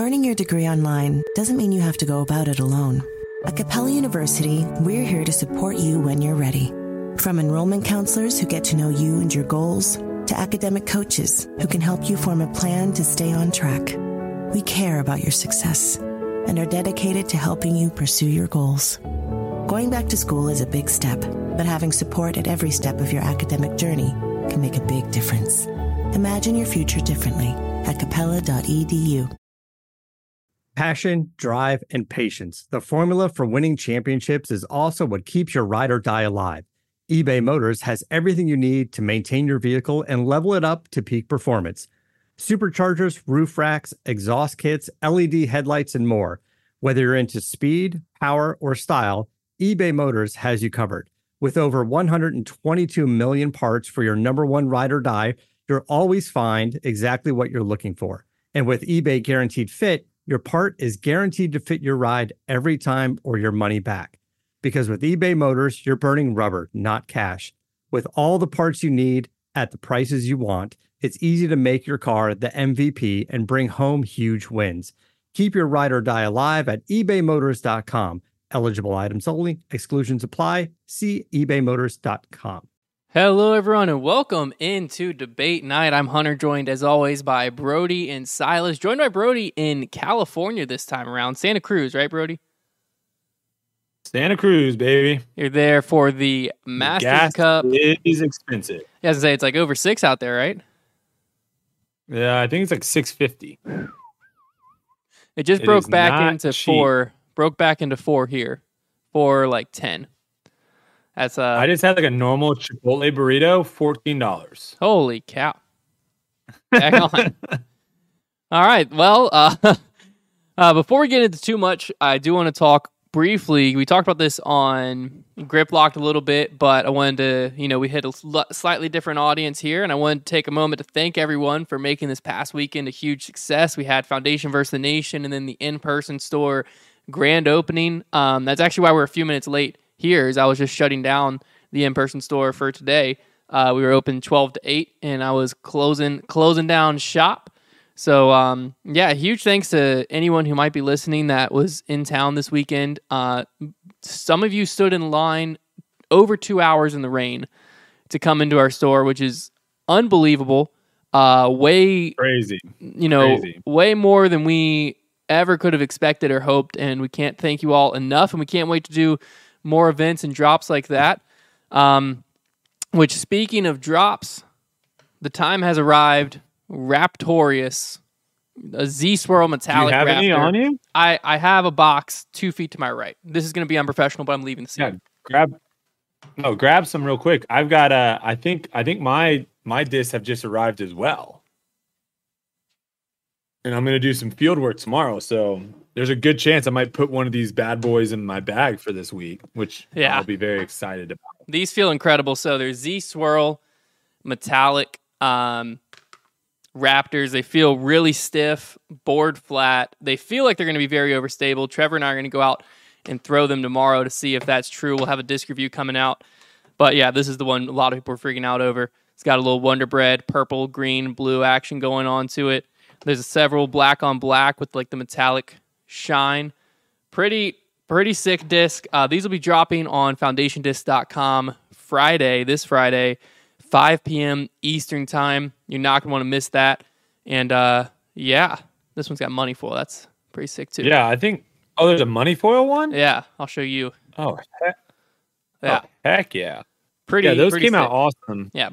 Earning your degree online doesn't mean you have to go about it alone. At Capella University, we're here to support you when you're ready. From enrollment counselors who get to know you and your goals, to academic coaches who can help you form a plan to stay on track. We care about your success and are dedicated to helping you pursue your goals. Going back to school is a big step, but having support at every step of your academic journey can make a big difference. Imagine your future differently at capella.edu. Passion, drive, and patience. The formula for winning championships is also what keeps your ride or die alive. eBay Motors has everything you need to maintain your vehicle and level it up to peak performance. Superchargers, roof racks, exhaust kits, LED headlights, and more. Whether you're into speed, power, or style, eBay Motors has you covered. With over 122 million parts for your number one ride or die, you'll always find exactly what you're looking for. And with eBay Guaranteed Fit, your part is guaranteed to fit your ride every time or your money back. Because with eBay Motors, you're burning rubber, not cash. With all the parts you need at the prices you want, it's easy to make your car the MVP and bring home huge wins. Keep your ride or die alive at ebaymotors.com. Eligible items only. Exclusions apply. See ebaymotors.com. Hello, everyone, and welcome into Debate Night. I'm Hunter, joined as always by Brody and Silas. Joined by Brody in California this time around. Santa Cruz, right, Brody? Santa Cruz, baby. You're there for the Masters Gas Cup. It is expensive. Yeah, I was gonna say, it's like over 6 out there, right? Yeah, I think it's like 650. It just broke back into cheap. 4. Broke back into 4 here. 4 like 10. That's I just had like a normal Chipotle burrito, $14. Holy cow. Back on. All right. Well, before we get into too much, I do want to talk briefly. We talked about this on Grip Locked a little bit, but I wanted to, we hit a slightly different audience here, and I wanted to take a moment to thank everyone for making this past weekend a huge success. We had Foundation vs. the Nation and then the in-person store grand opening. That's actually why we're a few minutes late here, is I was just shutting down the in-person store for today. We were open 12 to 8, and I was closing down shop. So, huge thanks to anyone who might be listening that was in town this weekend. Some of you stood in line over 2 hours in the rain to come into our store, which is unbelievable. Way crazy. Crazy. Way more than we ever could have expected or hoped, and we can't thank you all enough, and we can't wait to do more events and drops like that. Which, speaking of drops, the time has arrived. Raptorius, a Z-Swirl metallic Raptor. Do you have any on you? I have a box 2 feet to my right. This is going to be unprofessional, but I'm leaving the scene. Yeah, grab some real quick. I've got I think my discs have just arrived as well. And I'm going to do some field work tomorrow, so there's a good chance I might put one of these bad boys in my bag for this week, which I'll be very excited about. These feel incredible. So there's Z-Swirl metallic Raptors. They feel really stiff, bored flat. They feel like they're going to be very overstable. Trevor and I are going to go out and throw them tomorrow to see if that's true. We'll have a disc review coming out. But yeah, this is the one a lot of people are freaking out over. It's got a little Wonder Bread, purple, green, blue action going on to it. There's several black on black with like the metallic shine. Pretty sick disc. These will be dropping on foundationdisc.com this Friday, 5 p.m. Eastern time. You're not going to want to miss that. And this one's got money foil. That's pretty sick too. Yeah, I think. Oh, there's a money foil one? Yeah, I'll show you. Oh, heck yeah. Those came out awesome. Yeah,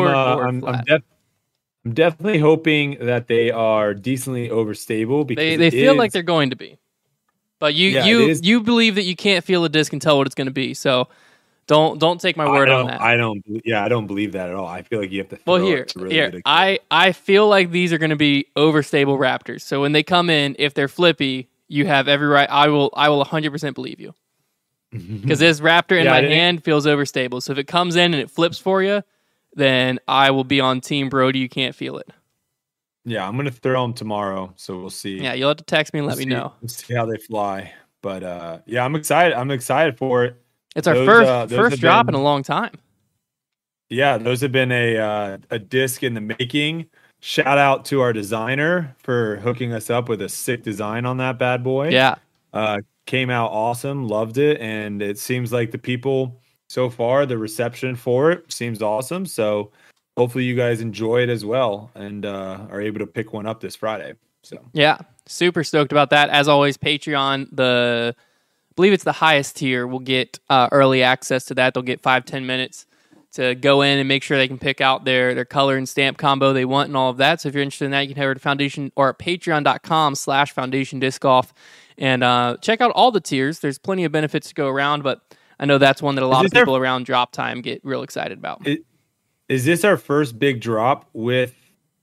I'm definitely hoping that they are decently overstable because they feel like they're going to be. But you believe that you can't feel a disc and tell what it's going to be. So don't take my word on that. I don't believe that at all. I feel like you have to feel here. I feel like these are going to be overstable Raptors. So when they come in, if they're flippy, you have every right. I will 100% believe you. Because this Raptor in my hand feels overstable. So if it comes in and it flips for you, then I will be on Team Brody. You can't feel it. Yeah, I'm going to throw them tomorrow, so we'll see. Yeah, you'll have to text me and let me know. We'll see how they fly. But, I'm excited. I'm excited for it. It's our first drop in a long time. Yeah, those have been a disc in the making. shout out to our designer for hooking us up with a sick design on that bad boy. Yeah. Came out awesome. Loved it. And it seems like the people so far, the reception for it seems awesome. So hopefully you guys enjoy it as well and are able to pick one up this Friday. So yeah, super stoked about that. As always, Patreon, I believe it's the highest tier, will get early access to that. They'll get 5-10 minutes to go in and make sure they can pick out their color and stamp combo they want and all of that. So if you're interested in that, you can head over to Foundation or patreon.com/Foundation Disc Golf and check out all the tiers. There's plenty of benefits to go around, but I know that's one that a lot of people around drop time get real excited about. Is this our first big drop with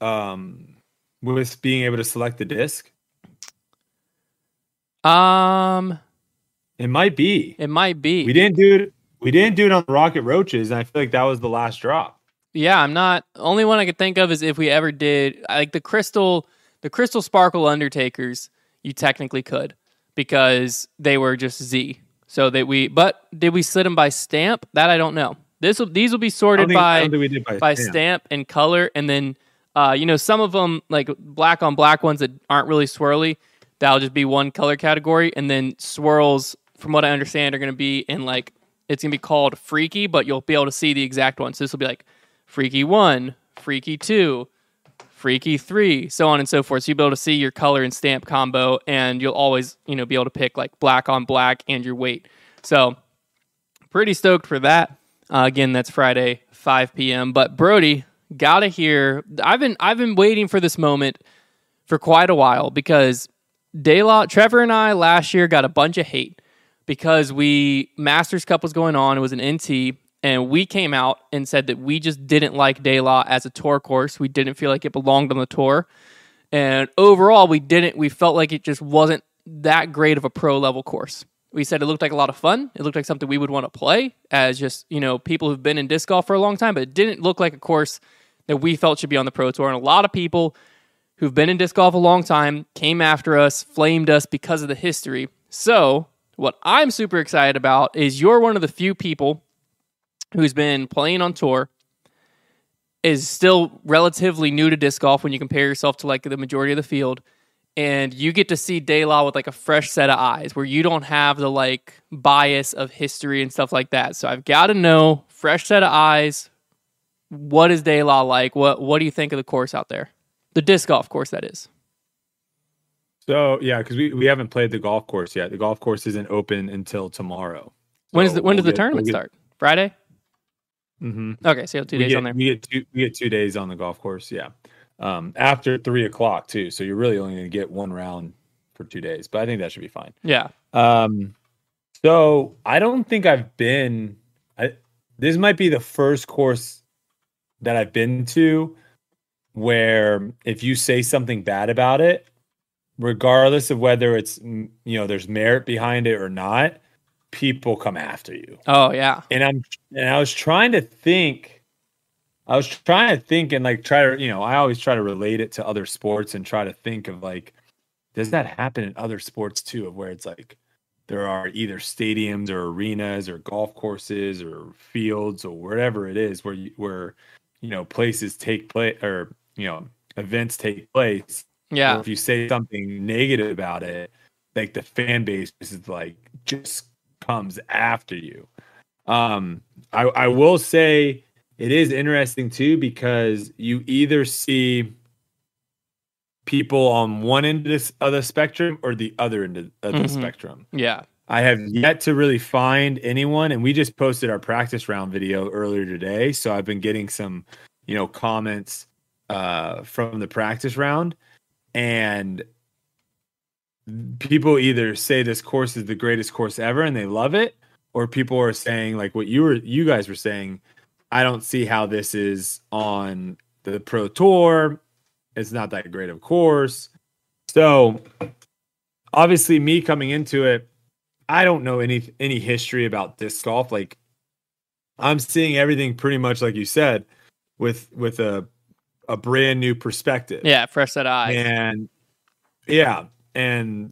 being able to select the disc? It might be. It might be. We didn't do it on the Rocket Roaches, and I feel like that was the last drop. Yeah, only one I could think of is if we ever did like the Crystal Sparkle Undertakers, you technically could because they were just Z. So but did we slit them by stamp? That I don't know. These will be sorted by stamp and color, and then some of them like black on black ones that aren't really swirly, that'll just be one color category, and then swirls, from what I understand, are going to be in like, it's going to be called Freaky, but you'll be able to see the exact one. So this will be like Freaky 1, Freaky 2, Freaky 3, so on and so forth. So you'll be able to see your color and stamp combo, and you'll always, be able to pick like black on black and your weight. So pretty stoked for that. Again, that's Friday, 5 p.m. But Brody, gotta hear. I've been waiting for this moment for quite a while because Trevor and I last year got a bunch of hate because Masters Cup was going on. It was an NT, and we came out and said that we just didn't like De La as a tour course. We didn't feel like it belonged on the tour, and overall, we felt like it just wasn't that great of a pro level course. We said it looked like a lot of fun. It looked like something we would want to play as just, people who've been in disc golf for a long time, but it didn't look like a course that we felt should be on the Pro Tour. And a lot of people who've been in disc golf a long time came after us, flamed us because of the history. So what I'm super excited about is you're one of the few people who's been playing on tour, is still relatively new to disc golf when you compare yourself to like the majority of the field. And you get to see De La with like a fresh set of eyes where you don't have the like bias of history and stuff like that. So I've got to know, fresh set of eyes, what is De La like? What do you think of the course out there? The disc golf course, that is. So yeah, because we haven't played the golf course yet. The golf course isn't open until tomorrow. When does the tournament start? Friday? Mm-hmm. Okay, so you have 2 days on there. We get 2 days on the golf course, yeah. After 3:00 too, so you're really only going to get one round for 2 days, but I think that should be fine. Yeah. So I don't think I've been. This might be the first course that I've been to where if you say something bad about it, regardless of whether it's there's merit behind it or not, people come after you. Oh yeah. And I was trying to think. And like try to, I always try to relate it to other sports and try to think of like, does that happen in other sports too? Of where it's like there are either stadiums or arenas or golf courses or fields or wherever it is where places take place or events take place. Yeah. Or if you say something negative about it, like the fan base is like just comes after you. I will say. It is interesting, too, because you either see people on one end of the spectrum or the other end of the spectrum. Yeah. I have yet to really find anyone, and we just posted our practice round video earlier today, so I've been getting some, comments from the practice round, and people either say this course is the greatest course ever and they love it, or people are saying, like what you guys were saying, I don't see how this is on the Pro Tour. It's not that great of a course. So obviously me coming into it, I don't know any history about disc golf. Like I'm seeing everything pretty much like you said with a brand new perspective. Yeah, fresh set of eyes. And yeah. And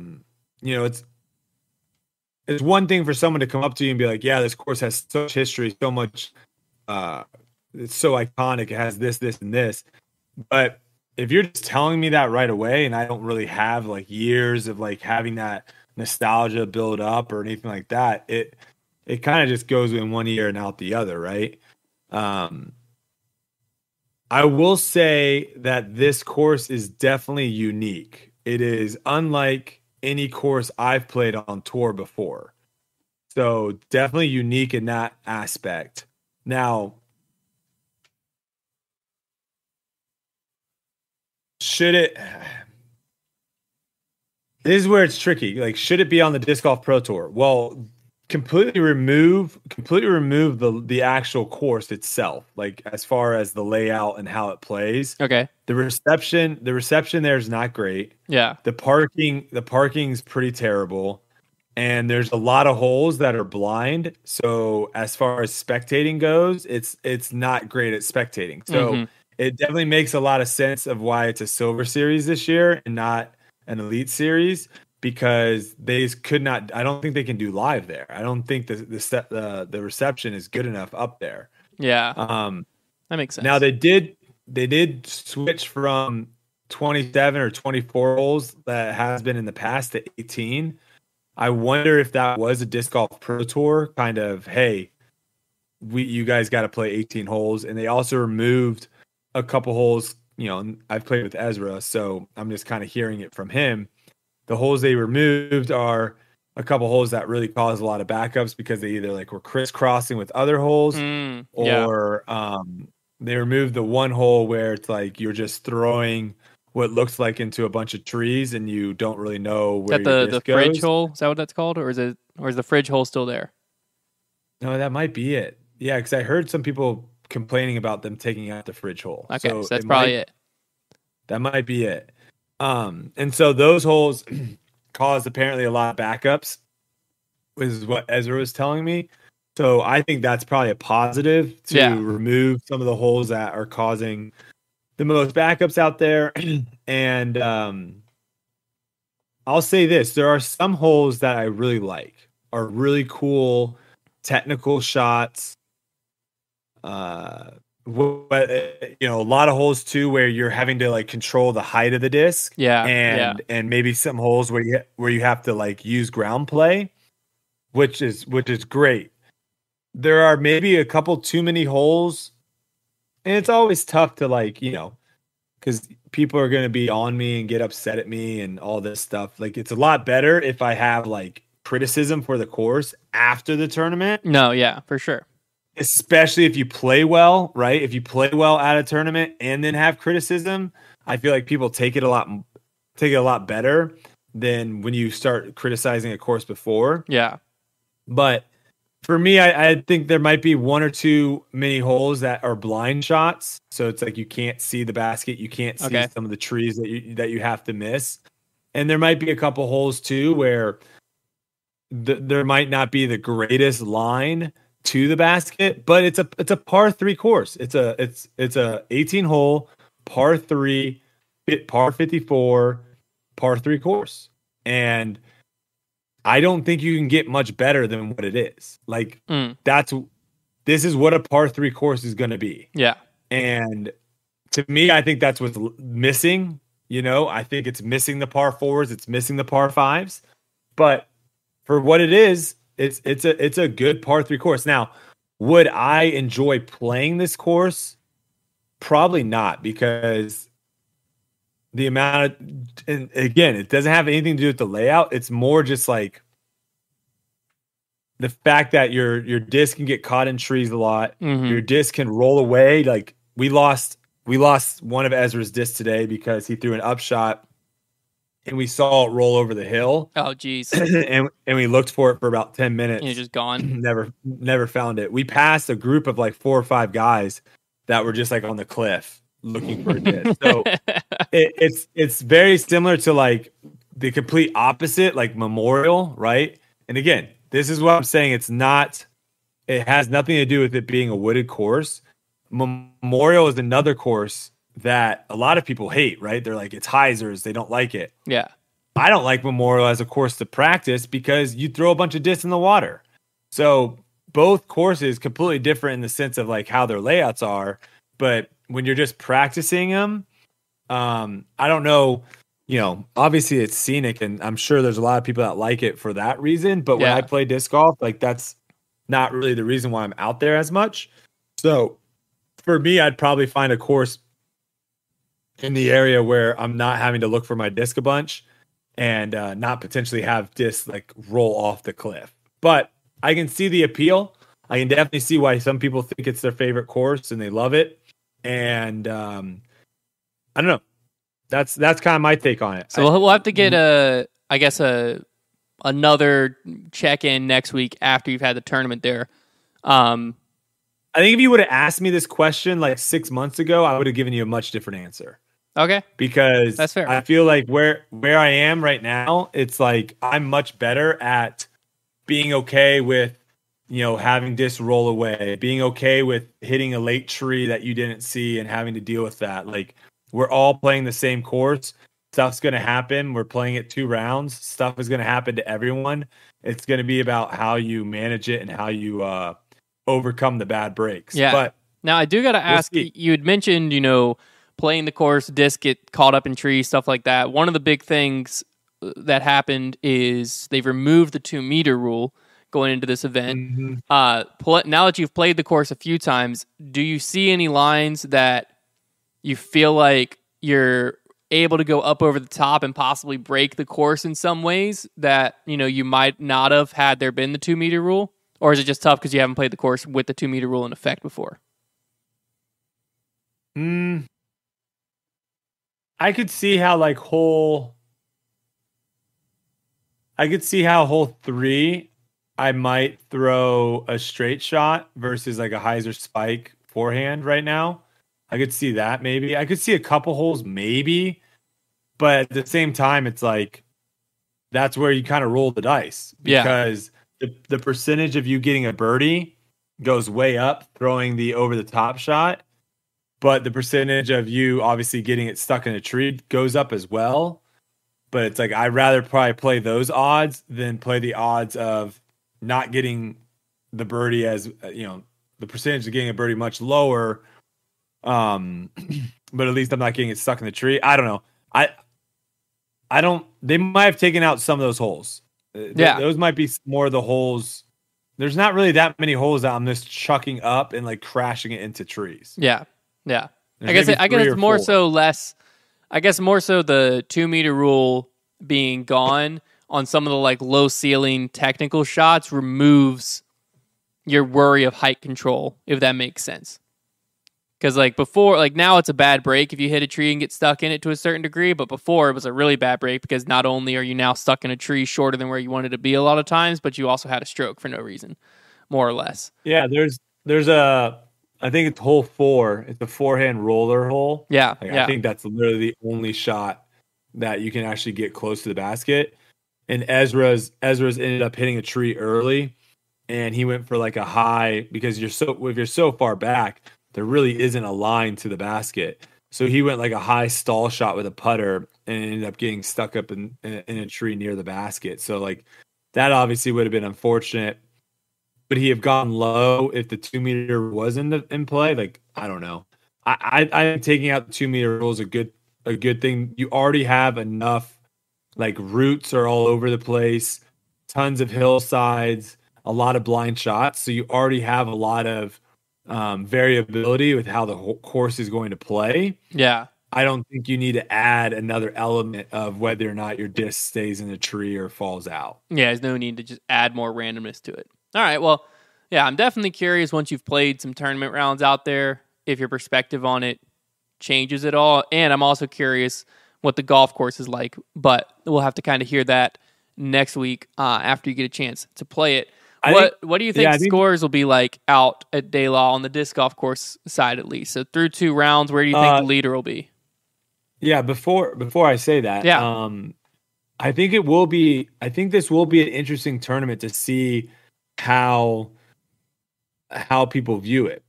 it's one thing for someone to come up to you and be like, yeah, this course has such history, so much it's so iconic. It has this, and this. But if you're just telling me that right away, and I don't really have like years of like having that nostalgia build up or anything like that, it kind of just goes in one ear and out the other, right? I will say that this course is definitely unique. It is unlike any course I've played on tour before. So definitely unique in that aspect. Now, should it, this is where it's tricky. Like, should it be on the Disc Golf Pro Tour? Well, completely remove the actual course itself, like as far as the layout and how it plays. Okay. The reception there is not great. Yeah. The parking's pretty terrible. And there's a lot of holes that are blind. So as far as spectating goes, it's not great at spectating. So it definitely makes a lot of sense of why it's a Silver Series this year and not an Elite Series, because they could not. I don't think they can do live there. I don't think the reception is good enough up there. Yeah. That makes sense. Now they did switch from 27 or 24 holes that has been in the past to 18. I wonder if that was a Disc Golf Pro Tour kind of, hey, you guys got to play 18 holes. And they also removed a couple holes. You know, I've played with Ezra, so I'm just kind of hearing it from him. The holes they removed are a couple holes that really caused a lot of backups because they either like were crisscrossing with other holes or they removed the one hole where it's like you're just throwing what looks like into a bunch of trees and you don't really know where your disc goes. Fridge hole? Is that what that's called? Or is the fridge hole still there? No, that might be it. Yeah, because I heard some people complaining about them taking out the fridge hole. Okay, so that's probably it. That might be it. And so those holes caused apparently a lot of backups, is what Ezra was telling me. So I think that's probably a positive to remove some of the holes that are causing the most backups out there. And I'll say this, there are some holes that I really like, are really cool technical shots. You know, a lot of holes too where you're having to like control the height of the disc, and maybe some holes where you have to like use ground play, which is great. There are maybe a couple too many holes, and it's always tough to like, you know, because people are going to be on me and get upset at me and all this stuff. Like, it's a lot better if I have like criticism for the course after the tournament. No, yeah, for sure. Especially if you play well, right? If you play well at a tournament and then have criticism, I feel like people take it a lot better than when you start criticizing a course before. Yeah. But for me, I think there might be one or two mini holes that are blind shots. So it's like you can't see the basket, you can't see some of the trees that you have to miss. And there might be a couple holes too where there might not be the greatest line to the basket, but it's a par 3 course. It's a 18 hole par 3, par 54, par 3 course. And I don't think you can get much better than what it is. Like this is what a par 3 course is going to be. Yeah. And to me, I think that's what's missing. You know, I think it's missing the par 4s. It's missing the par 5s, but for what it is, it's a good par 3 course. Now, would I enjoy playing this course? Probably not, because the amount of, and again, it doesn't have anything to do with the layout. It's more just like the fact that your disc can get caught in trees a lot. Your disc can roll away. Like we lost one of Ezra's discs today because he threw an upshot and we saw it roll over the hill. Oh, geez. and we looked for it for about 10 minutes. You're just gone. Never found it. We passed a group of like 4 or 5 guys that were just like on the cliff looking for a disc. So it's very similar to like the complete opposite, like Memorial, right? And again, this is what I'm saying. It has nothing to do with it being a wooded course. Memorial is another course that a lot of people hate, right? They're like, it's hyzers. They don't like it. Yeah. I don't like Memorial as a course to practice because you throw a bunch of discs in the water. So both courses completely different in the sense of like how their layouts are. But when you're just practicing them, I don't know, obviously it's scenic, and I'm sure there's a lot of people that like it for that reason. But when I play disc golf, like that's not really the reason why I'm out there as much. So for me, I'd probably find a course in the area where I'm not having to look for my disc a bunch and not potentially have discs like roll off the cliff. But I can see the appeal. I can definitely see why some people think it's their favorite course and they love it. And I don't know. That's kind of my take on it. So we'll have to get another check-in next week after you've had the tournament there. I think if you would have asked me this question like 6 months ago, I would have given you a much different answer. Okay. Because that's fair. I feel like where I am right now, it's like I'm much better at being okay with, having discs roll away, being okay with hitting a late tree that you didn't see and having to deal with that. Like, we're all playing the same course. Stuff's going to happen. We're playing it 2 rounds. Stuff is going to happen to everyone. It's going to be about how you manage it and how you overcome the bad breaks. Yeah. But now I do got to ask, you had mentioned, playing the course, disc get caught up in trees, stuff like that. One of the big things that happened is they've removed the 2-meter rule going into this event. Mm-hmm. Now that you've played the course a few times, do you see any lines that you feel like you're able to go up over the top and possibly break the course in some ways that, you might not have had there been the 2-meter rule? Or is it just tough because you haven't played the course with the 2-meter rule in effect before? I could see how hole 3, I might throw a straight shot versus like a hyzer spike forehand right now. I could see that maybe. I could see a couple holes maybe, but at the same time, it's like that's where you kind of roll the dice because the percentage of you getting a birdie goes way up throwing the over the top shot. But the percentage of you obviously getting it stuck in a tree goes up as well. But it's like I'd rather probably play those odds than play the odds of not getting the birdie as, the percentage of getting a birdie much lower. But at least I'm not getting it stuck in the tree. I don't know. I don't. They might have taken out some of those holes. Those might be more of the holes. There's not really that many holes that I'm just chucking up and like crashing it into trees. Yeah. I guess it's more so the 2-meter rule being gone on some of the like low ceiling technical shots removes your worry of height control, if that makes sense. Because like before, like now it's a bad break if you hit a tree and get stuck in it to a certain degree, but before it was a really bad break because not only are you now stuck in a tree shorter than where you wanted to be a lot of times, but you also had a stroke for no reason, more or less. Yeah, there's I think it's hole 4. It's a forehand roller hole. Yeah. I think that's literally the only shot that you can actually get close to the basket. And Ezra's ended up hitting a tree early, and he went for like a high because if you're so far back, there really isn't a line to the basket. So he went like a high stall shot with a putter and ended up getting stuck up in a tree near the basket. So like that obviously would have been unfortunate. Would he have gone low if the 2-meter was in play? Like, I don't know. I think taking out the 2-meter rule is a good thing. You already have enough, like roots are all over the place, tons of hillsides, a lot of blind shots. So you already have a lot of variability with how the whole course is going to play. Yeah. I don't think you need to add another element of whether or not your disc stays in a tree or falls out. Yeah, there's no need to just add more randomness to it. All right, well, yeah, I'm definitely curious once you've played some tournament rounds out there, if your perspective on it changes at all. And I'm also curious what the golf course is like, but we'll have to kind of hear that next week after you get a chance to play it. What do you think scores will be like out at De La on the disc golf course side at least? So through 2 rounds, where do you think the leader will be? Yeah, before I say that, I think this will be an interesting tournament to see how people view it,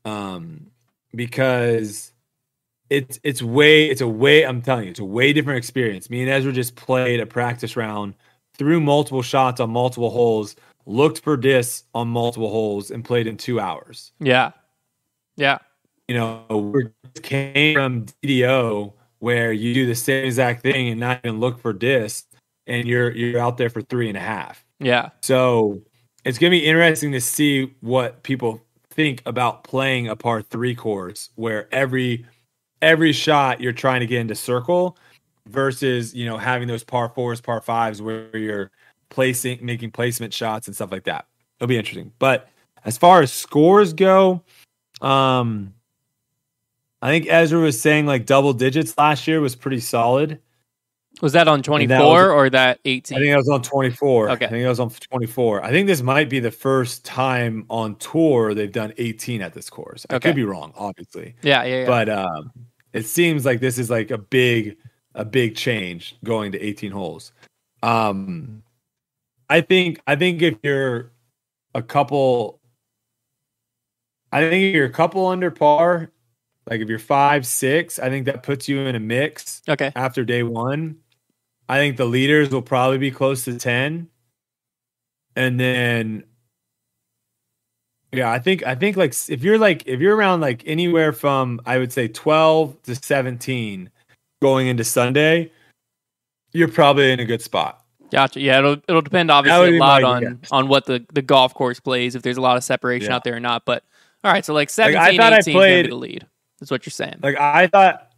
because it's a way I'm telling you, it's a way different experience. Me and Ezra just played a practice round, threw multiple shots on multiple holes, looked for discs on multiple holes, and played in 2 hours. Yeah. We came from DDO where you do the same exact thing and not even look for disc, and you're out there for 3.5. Yeah. So it's gonna be interesting to see what people think about playing a par 3 course where every shot you're trying to get into circle versus, you know, having those par 4s, par 5s where you're making placement shots and stuff like that. It'll be interesting. But as far as scores go, I think Ezra was saying like double digits last year was pretty solid. Was that on 24 or that 18? I think I was on 24. Okay. I think I was on 24. I think this might be the first time on tour they've done 18 at this course. I could be wrong, obviously. Yeah. But it seems like this is like a big change going to 18 holes. I think if you're a couple under par, like if you're 5, 6, I think that puts you in a mix. Okay. After day 1. I think the leaders will probably be close to 10. And then I think like if you're around like anywhere from, I would say 12 to 17 going into Sunday, you're probably in a good spot. Gotcha. Yeah, it'll depend obviously a lot on what the golf course plays, if there's a lot of separation out there or not. But all right, so like 17, 18 is gonna be the lead. That's what you're saying. Like I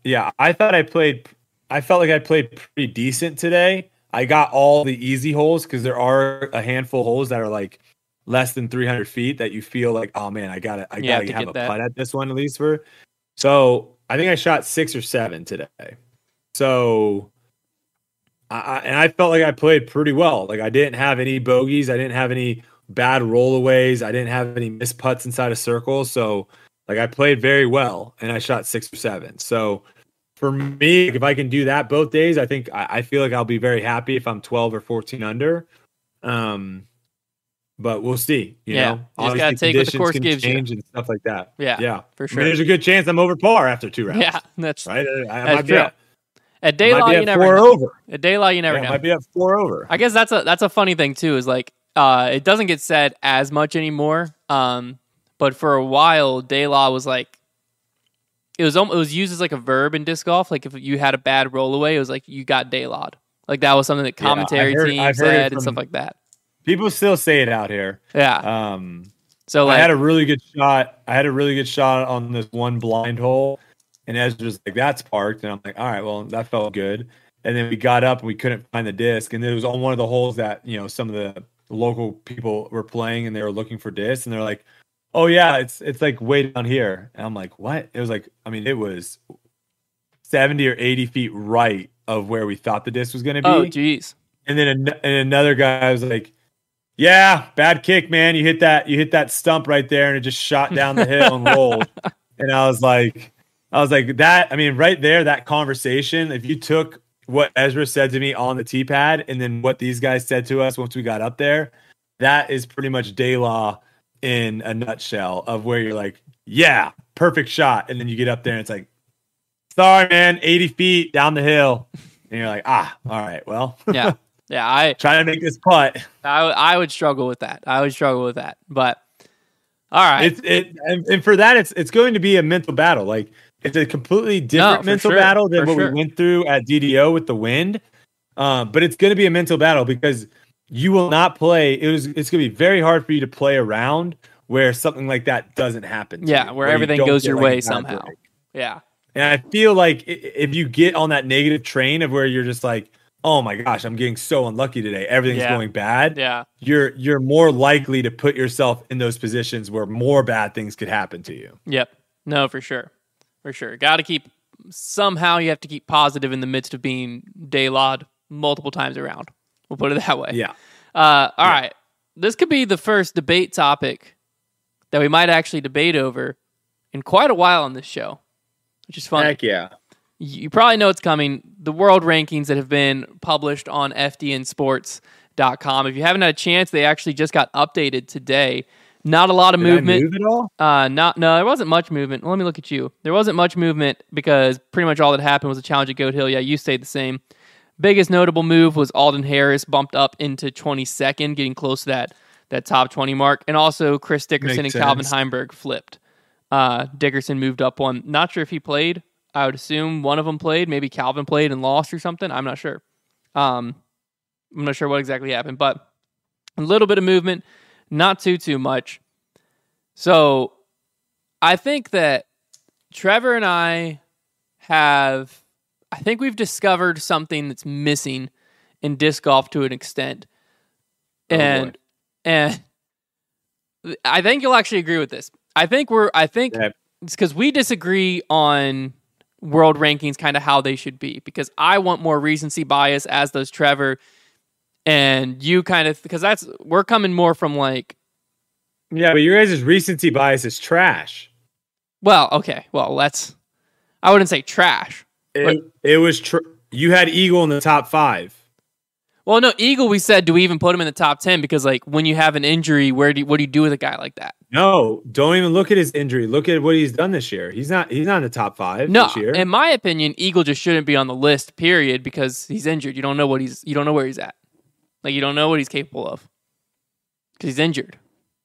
felt like I played pretty decent today. I got all the easy holes because there are a handful of holes that are like less than 300 feet that you feel like, oh man, I gotta have a putt at this one at least for. So I think I shot 6 or 7 today. So I felt like I played pretty well. Like I didn't have any bogeys. I didn't have any bad rollaways. I didn't have any missed putts inside a circle. So like I played very well and I shot 6 or 7. So for me, if I can do that both days, I feel like I'll be very happy if I'm 12 or 14 under. But we'll see. You know, you just gotta take what the course gives you and stuff like that. Yeah, for sure. I mean, there's a good chance I'm over par after 2 rounds. Yeah, that's right. I might true. At daylight, you never know. Over. At daylight, you never know. Might be at 4 over. I guess that's a funny thing too. Is like it doesn't get said as much anymore. But for a while, daylight was like. It was used as like a verb in disc golf. Like if you had a bad rollaway, it was like you got daylawed. Like that was something that commentary teams said and stuff like that. People still say it out here. Yeah. So like, I had a really good shot on this one blind hole, and Ezra's like, "That's parked," and I'm like, "All right, well that felt good." And then we got up and we couldn't find the disc, and it was on one of the holes that some of the local people were playing, and they were looking for discs, and they're like, "Oh yeah, it's like way down here." And I'm like, "What?" It was like, I mean, it was 70 or 80 feet right of where we thought the disc was going to be. Oh, geez. And then another guy was like, "Yeah, bad kick, man. You hit that stump right there, and it just shot down the hill and rolled." And I was like, that. I mean, right there, that conversation. If you took what Ezra said to me on the tee pad, and then what these guys said to us once we got up there, that is pretty much Daylaw in a nutshell of where you're like, yeah, perfect shot. And then you get up there and it's like, sorry, man, 80 feet down the hill. And you're like, all right, well. Yeah. I trying to make this putt. I would struggle with that. But all right. And for that, it's going to be a mental battle. Like it's a completely different mental battle than what we went through at DDO with the wind. But it's going to be a mental battle because you will not play. It's going to be very hard for you to play around where something like that doesn't happen. Yeah, where everything goes your way somehow. Break. Yeah. And I feel like if you get on that negative train of where you're just like, oh my gosh, I'm getting so unlucky today, everything's going bad. Yeah. You're more likely to put yourself in those positions where more bad things could happen to you. Yep. No, for sure. Got to keep somehow you have to keep positive in the midst of being daylawed multiple times around. We'll put it that way. Yeah. All right. This could be the first debate topic that we might actually debate over in quite a while on this show, which is fun. Heck yeah. You probably know it's coming. The world rankings that have been published on FDNsports.com. If you haven't had a chance, they actually just got updated today. Not a lot of movement. Did I move at all? No, there wasn't much movement. Let me look at you. There wasn't much movement because pretty much all that happened was a challenge at Goat Hill. Yeah, you stayed the same. Biggest notable move was Alden Harris bumped up into 22nd, getting close to that top 20 mark. And also Chris Dickerson and Calvin Heimberg flipped. Dickerson moved up one. Not sure if he played. I would assume one of them played. Maybe Calvin played and lost or something. I'm not sure. I'm not sure what exactly happened, but a little bit of movement, not too much. So I think that Trevor and I think we've discovered something that's missing in disc golf to an extent. And I think you'll actually agree with this. I think it's because we disagree on world rankings, kind of how they should be, because I want more recency bias, as does Trevor, and you kind of, because we're coming more from like, yeah, but your guys' recency bias is trash. Well, okay, I wouldn't say trash. It was you had Eagle in the top 5. Well, no, Eagle, we said, do we even put him in the top 10? Because like when you have an injury, what do you do with a guy like that? No, don't even look at his injury. Look at what he's done this year. He's not in the top 5 this year. In my opinion, Eagle just shouldn't be on the list, period, because he's injured. You don't know where he's at. Like, you don't know what he's capable of because he's injured.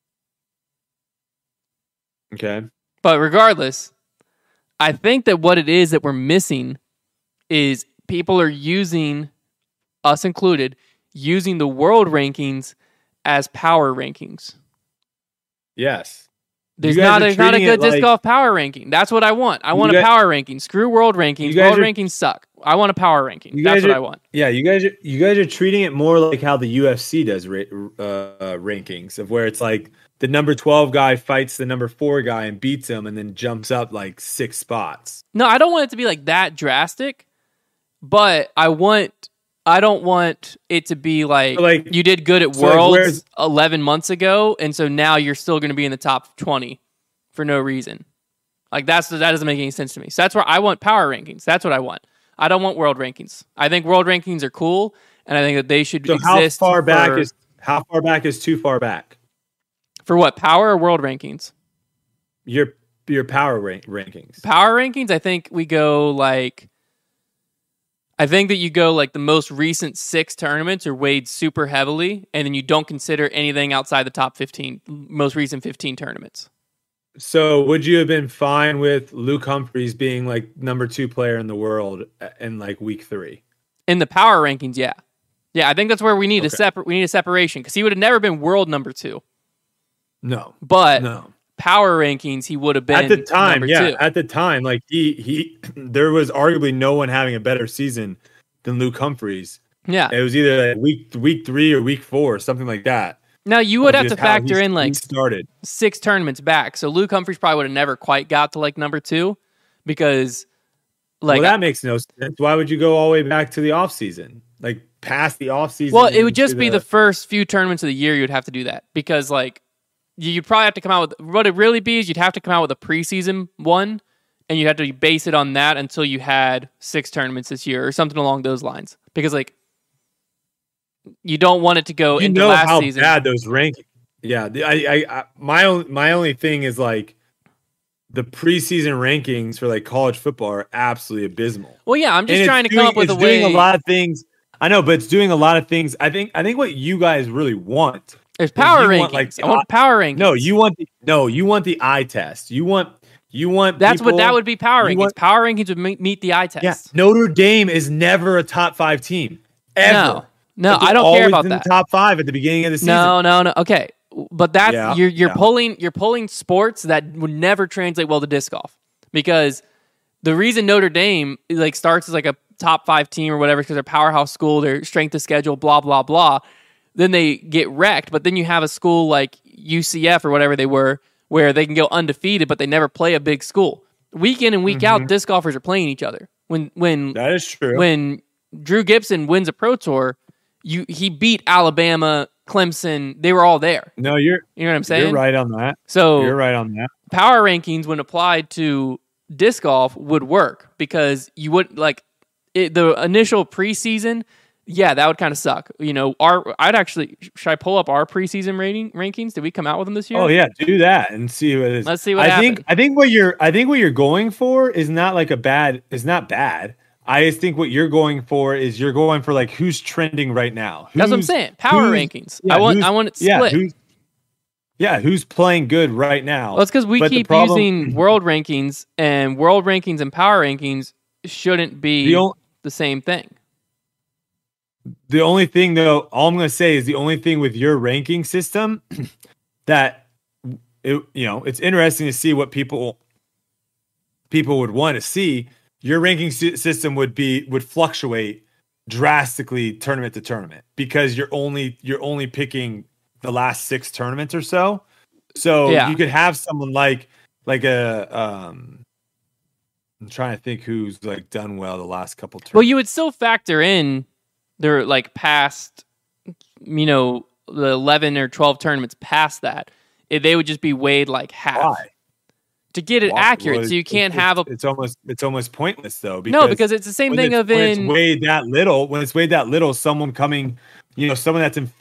Okay. But regardless, I think that what it is that we're missing is people are using, us included, using the world rankings as power rankings. Yes. There's not a good disc golf power ranking. That's what I want. I want a power ranking. Screw world rankings. World rankings suck. I want a power ranking. That's what I want. Yeah, you guys are treating it more like how the UFC does rankings, of where it's like the number 12 guy fights the number 4 guy and beats him and then jumps up like 6 spots. No, I don't want it to be like that drastic, but I don't want it to be like you did good at Worlds 11 months ago, and so now you're still going to be in the top 20 for no reason. Like that doesn't make any sense to me. So that's where I want power rankings. That's what I want. I don't want world rankings. I think world rankings are cool, and I think that they should exist. How far back is too far back? For what, power or world rankings? Your power rankings. Power rankings, I think we go like. I think that you go like the most recent 6 tournaments are weighed super heavily, and then you don't consider anything outside the top 15, most recent 15 tournaments. So would you have been fine with Luke Humphreys being like number 2 player in the world in like week 3? In the power rankings, yeah. Yeah, I think that's where we need a separation, because he would have never been world number 2. No. But power rankings, he would have been at the time. Number Yeah, 2. at the time, like he there was arguably no one having a better season than Luke Humphreys. Yeah, it was either like week 3 or week 4, something like that. Now you would have to factor in like 6 tournaments back. So Luke Humphreys probably would have never quite got to like number 2, because like that makes no sense. Why would you go all the way back to the off season? Like past the off season? Well, it would just be the first few tournaments of the year you'd have to do that, because like you'd probably have to come out with what it really be is you'd have to come out with a preseason one, and you have to base it on that until you had 6 tournaments this year or something along those lines. Because like you don't want it to go into last season. You know how bad those rankings. Yeah, I my only thing is like the preseason rankings for like college football are absolutely abysmal. Well, yeah, I'm just trying to come up with a way. It's doing a lot of things. I know, but it's doing a lot of things. I think what you guys really want. There's power rankings. I want power rankings. No, you want the eye test. You want That's what that would be. Power rankings. Power rankings would meet the eye test. Yeah, Notre Dame is never a top 5 team ever. No, I don't care about that. The top 5 at the beginning of the season. No. Okay, but that's you're pulling sports that would never translate well to disc golf, because the reason Notre Dame like starts as like a top 5 team or whatever because they're powerhouse school, their strength of schedule, blah blah blah. Then they get wrecked. But then you have a school like UCF or whatever they were, where they can go undefeated, but they never play a big school. Week in and week out, disc golfers are playing each other. When that is true. When Drew Gibson wins a pro tour, he beat Alabama, Clemson. They were all there. No, you know what I'm saying? You're right on that. So you're right on that. Power rankings, when applied to disc golf, would work, because you would like the initial preseason. Yeah, that would kind of suck. You know, should I pull up our preseason rankings? Did we come out with them this year? Oh yeah, do that and see what it is. Let's see what happens. I think what you're going for is not like is not bad. I just think what you're going for is you're going for like who's trending right now. That's what I'm saying. Power rankings. Yeah, I want it split. Yeah, who's playing good right now? Well, it's because we But the keep problem- using world rankings, and world rankings and power rankings shouldn't be the same thing. The only thing, though, all I'm going to say is the only thing with your ranking system that it's interesting to see what people would want to see. Your ranking system would fluctuate drastically tournament to tournament because you're only picking the last 6 tournaments or so. So you could have someone like I'm trying to think who's like done well the last couple tournaments. Well, you would still factor in their like past, the 11 or 12 tournaments past that. They would just be weighed like half. Why? To get it accurate, well, so you can't have a. It's almost pointless though. Because it's the same thing when it's weighed that little, someone coming, someone that's in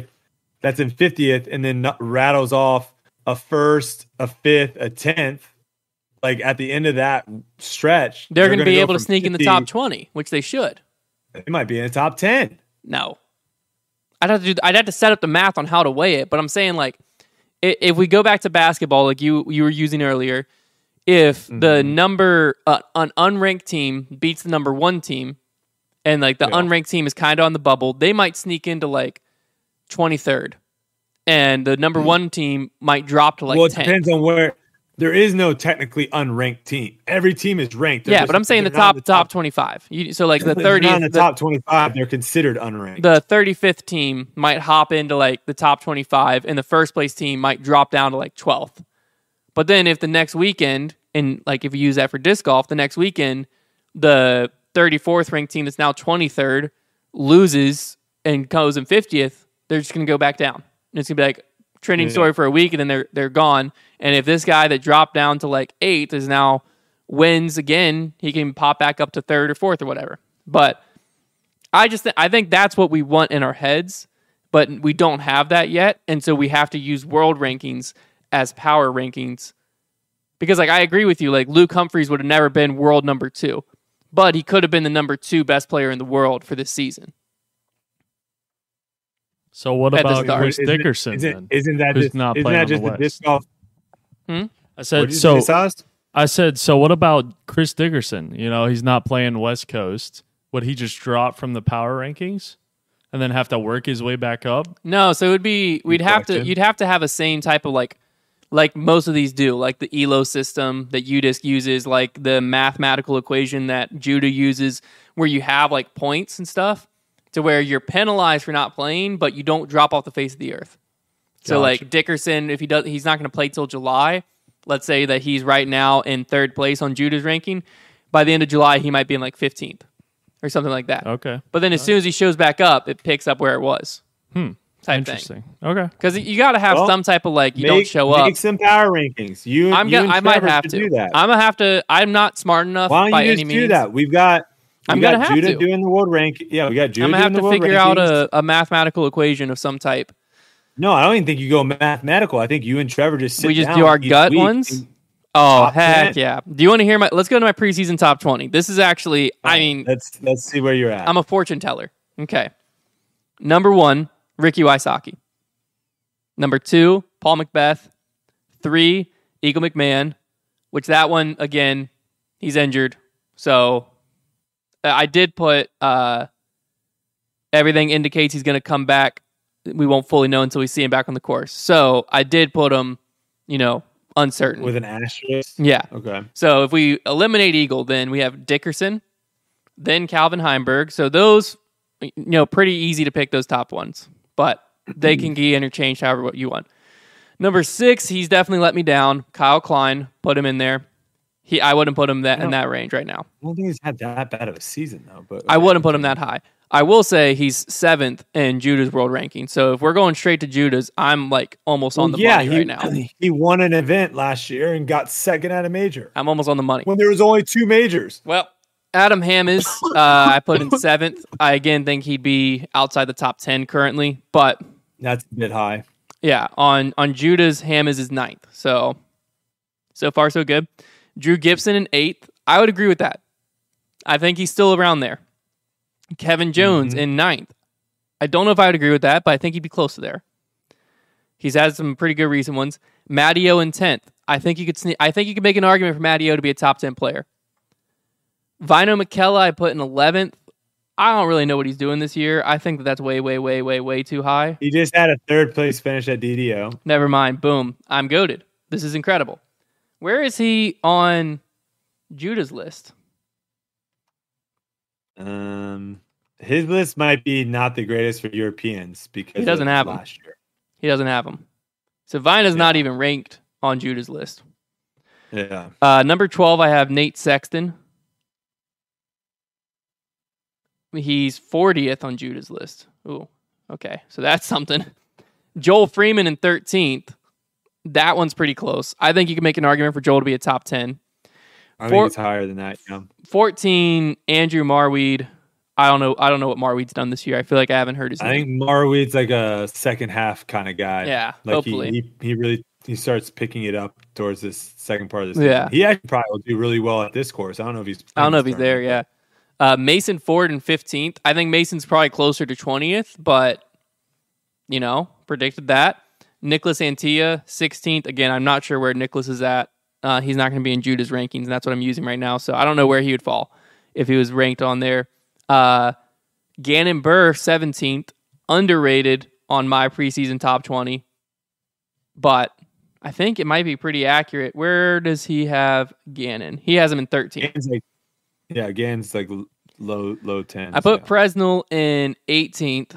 50th, and then rattles off a first, a fifth, a 10th. Like at the end of that stretch, they're going to be able to sneak 50, in the top 20, which they should. It might be in the top 10. No, I'd have to set up the math on how to weigh it. But I'm saying like, if we go back to basketball, like you were using earlier, if the number an unranked team beats the number 1 team, and like the unranked team is kind of on the bubble, they might sneak into like 23rd, and the number 1 team might drop to like. Well, it 10th. depends on where. There is no technically unranked team. Every team is ranked. But I'm saying the top 25. So like the 30th, in the top 25, they're considered unranked. The 35th team might hop into like the top 25, and the first place team might drop down to like 12th. But then if the next weekend, and like if you use that for disc golf, the next weekend, the 34th ranked team that's now 23rd loses and goes in 50th, they're just going to go back down. And it's going to be like trending story for a week, and then they're gone. And if this guy that dropped down to like 8th is now wins again, he can pop back up to 3rd or 4th or whatever. But I think that's what we want in our heads, but we don't have that yet, and so we have to use world rankings as power rankings. Because like I agree with you, like Luke Humphries would have never been world number 2, but he could have been the number 2 best player in the world for this season. So what about Chris Dickerson? Isn't that who's just, not isn't playing that on the just the West? disc golf? I said so. I said so. What about Chris Dickerson? He's not playing West Coast. Would he just drop from the power rankings and then have to work his way back up? No. So it would be you'd have to have a same type of like most of these do, like the ELO system that UDisc uses, like the mathematical equation that Judah uses, where you have like points and stuff to where you're penalized for not playing, but you don't drop off the face of the earth. So like Dickerson, if he's not going to play till July. Let's say that he's right now in 3rd place on Judah's ranking. By the end of July, he might be in like 15th or something like that. Okay. But then as soon as he shows back up, it picks up where it was. Type Interesting. thing. Okay. Because you got to have some type of like don't show up. Make some power rankings. I might have to do that. I'm gonna have to. I'm not smart enough. Why don't by you any just means. do that? We got Judah doing the world rank. Yeah, we got Judah. I'm gonna have doing to the figure world out rankings. a mathematical equation of some type. No, I don't even think you go mathematical. I think you and Trevor just sit We just down do our each gut week ones. and- Oh Top heck 10. yeah! Do you want to hear my? Let's go to my preseason top 20. This is actually. I mean, let's see where you're at. I'm a fortune teller. Okay. Number 1, Ricky Wysocki. Number 2, Paul Macbeth. 3, Eagle McMahon, which that one, again, he's injured. So I did put everything indicates he's going to come back. We won't fully know until we see him back on the course. So I did put him, uncertain. with an asterisk. Yeah. Okay. So if we eliminate Eagle, then we have Dickerson, then Calvin Heimberg. So those, pretty easy to pick those top ones, but they can be interchanged however what you want. Number 6, he's definitely let me down. Kyle Klein, put him in there. I wouldn't put him in that range right now. I don't think he's had that bad of a season though. But I wouldn't put him that high. I will say he's 7th in Judah's world ranking. So if we're going straight to Judah's, I'm like almost on the money right now. He won an event last year and got 2nd at a major I'm almost on the money. when there was only 2 majors. Well, Adam Hammes, I put in 7th. I again think he'd be outside the top 10 currently, but That's a bit high. yeah, on Judah's, Hammes is 9th. So far so good. Drew Gibson in 8th. I would agree with that. I think he's still around there. Kevin Jones in 9th. I don't know if I would agree with that, but I think he'd be close to there. He's had some pretty good recent ones. Matteo in 10th. I think you could make an argument for Matteo to be a top 10 player. Vino McKella I put in 11th. I don't really know what he's doing this year. I think that's way, way, way, way, way too high. He just had a 3rd place finish at DDO. Never mind. Boom. I'm goated. This is incredible. Where is he on Judah's list? His list might be not the greatest for Europeans because he doesn't have last him. Year. He doesn't have him. So Vina's not even ranked on Judah's list. Yeah. Number 12, I have Nate Sexton. He's 40th on Judah's list. Ooh, okay. So that's something. Joel Freeman in 13th. That one's pretty close. I think you can make an argument for Joel to be a top 10. I think it's higher than that. Yeah. 14, Andrew Marweed. I don't know what Marweed's done this year. I feel like I haven't heard his name. I think Marweed's like a second half kind of guy. Yeah, like hopefully. He starts picking it up towards this second part of the season. Yeah. He actually probably will do really well at this course. I don't know if he's there, yeah. Mason Ford in 15th. I think Mason's probably closer to 20th, but, predicted that. Nicholas Antilla, 16th. Again, I'm not sure where Nicholas is at. He's not going to be in Judah's rankings, and that's what I'm using right now, so I don't know where he would fall if he was ranked on there. Gannon Burr, 17th. Underrated on my preseason top 20, but I think it might be pretty accurate. Where does he have Gannon? He has him in 13th. Gannon's like low 10s. I put Presnell in 18th.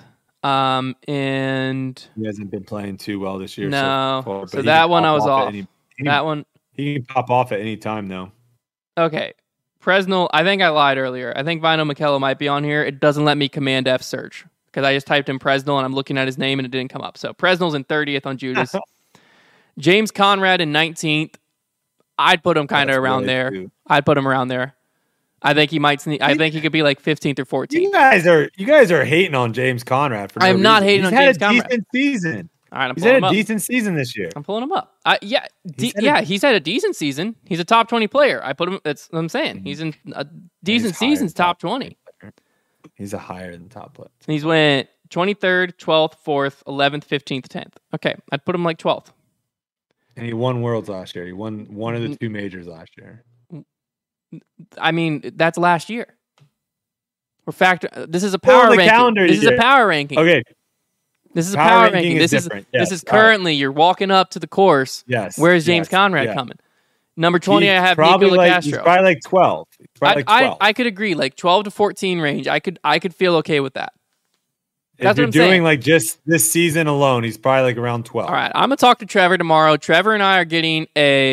And he hasn't been playing too well this year. No, so that one I was off. That one he can pop off at any time though. Okay, Presnell. I think I lied earlier. I think Vino McKella might be on here. It doesn't let me Command F search because I just typed in Presnell and I'm looking at his name and it didn't come up. So Presnell's in 30th on Judas. James Conrad in 19th. I'd put him kind of around there. Too. I'd put him around there. I think he might sneak. I think he could be like 15th or 14th. You guys are hating on James Conrad for no I'm not reason. hating on James Conrad. He's had a decent season. All right, he's had a decent season this year. I'm pulling him up. He's had a decent season. He's a top 20 player. I put him. That's what I'm saying. He's in a decent season's top 20. He's a higher than top player. He's went 23rd, 12th, 4th, 11th, 15th, 10th. Okay, I'd put him like 12th. And he won Worlds last year. He won one of the two majors last year. I mean, that's last year. This is a power ranking. This is a power ranking. Okay. This is a power ranking. This is currently you're walking up to the course. Yes. Where's James Conrad coming? Number 20, I have Nico LaCastro. He's probably like 12. I could agree, like 12 to 14 range. I could feel okay with that. That's what I'm saying. If you're doing like just this season alone, he's probably like around 12. All right, I'm gonna talk to Trevor tomorrow. Trevor and I are getting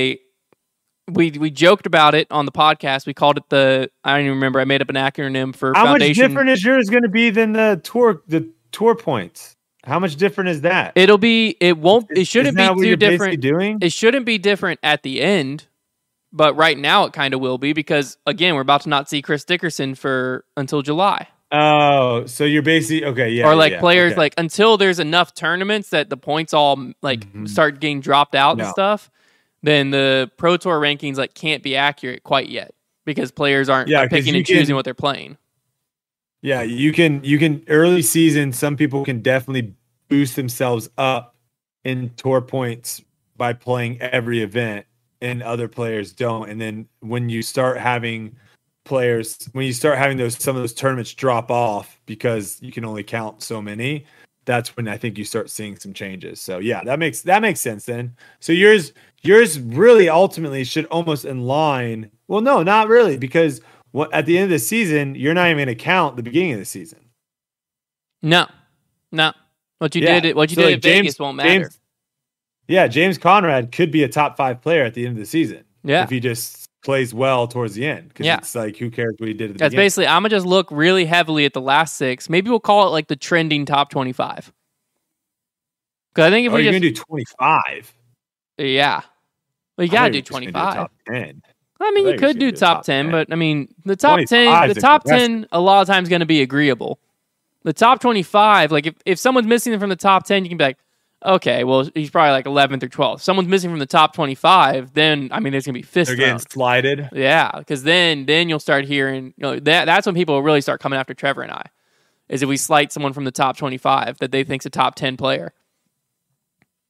We joked about it on the podcast. We called it I don't even remember. I made up an acronym for How Foundation. much different is yours going to be than the tour points? How much different is that? It shouldn't be too different. Doing? It shouldn't be different at the end, but right now it kind of will be because again, we're about to not see Chris Dickerson until July. Oh, so you're basically okay, yeah. Or players like until there's enough tournaments that the points all start getting dropped out and stuff. Then the Pro Tour rankings can't be accurate quite yet because players aren't picking and choosing what they're playing. Yeah, you can early season. Some people can definitely boost themselves up in tour points by playing every event, and other players don't. And then when you start having some of those tournaments drop off because you can only count so many, that's when I think you start seeing some changes. So yeah, that makes sense then. So yours really ultimately should almost in line. Well, no, not really, because at the end of the season, you're not even going to count the beginning of the season. No. What you did at Vegas won't matter. James Conrad could be a top 5 player at the end of the season. Yeah. If he just plays well towards the end. Because it's like, who cares what he did at the beginning? That's basically, I'm going to just look really heavily at the last 6. Maybe we'll call it like the trending top 25. Because I think if you're going to do 25. Yeah. Well, you got to do 25. Top 10. I mean, you could do top 10, but I mean, the top 10 a lot of times going to be agreeable. The top 25, like if someone's missing from the top 10, you can be like, okay, well, he's probably like 11th or 12th. If someone's missing from the top 25, then I mean, there's going to be fist They're getting slided. Yeah, because then you'll start hearing, that's when people will really start coming after Trevor and I, is if we slight someone from the top 25 that they think's a top 10 player.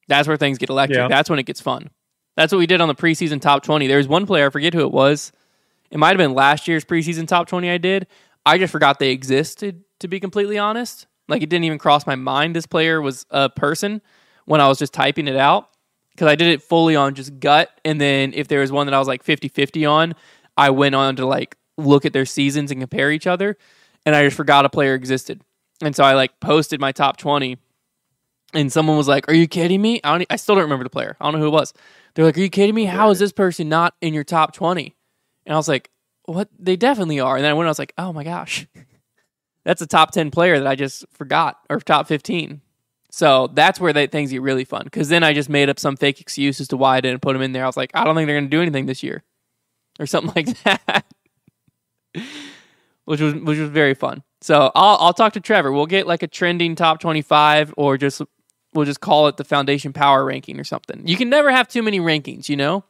That's where things get electric. Yeah. That's when it gets fun. That's what we did on the preseason top 20. There was one player, I forget who it was. It might have been last year's preseason top 20 I did. I just forgot they existed, to be completely honest. Like, it didn't even cross my mind this player was a person when I was just typing it out, because I did it fully on just gut. And then if there was one that I was like 50-50 on, I went on to like look at their seasons and compare each other. And I just forgot a player existed. And so I like posted my top 20. And someone was like, "Are you kidding me?" I still don't remember the player. I don't know who it was. They're like, "Are you kidding me? How is this person not in your top 20?" And I was like, "What? They definitely are." And then I was like, "Oh my gosh, that's a top 10 player that I just forgot, or top 15." So that's where things get really fun, because then I just made up some fake excuse as to why I didn't put them in there. I was like, "I don't think they're going to do anything this year," or something like that, which was very fun. So I'll talk to Trevor. We'll get like a trending top 25, or we'll just call it the Foundation Power Ranking or something. You can never have too many rankings, you know?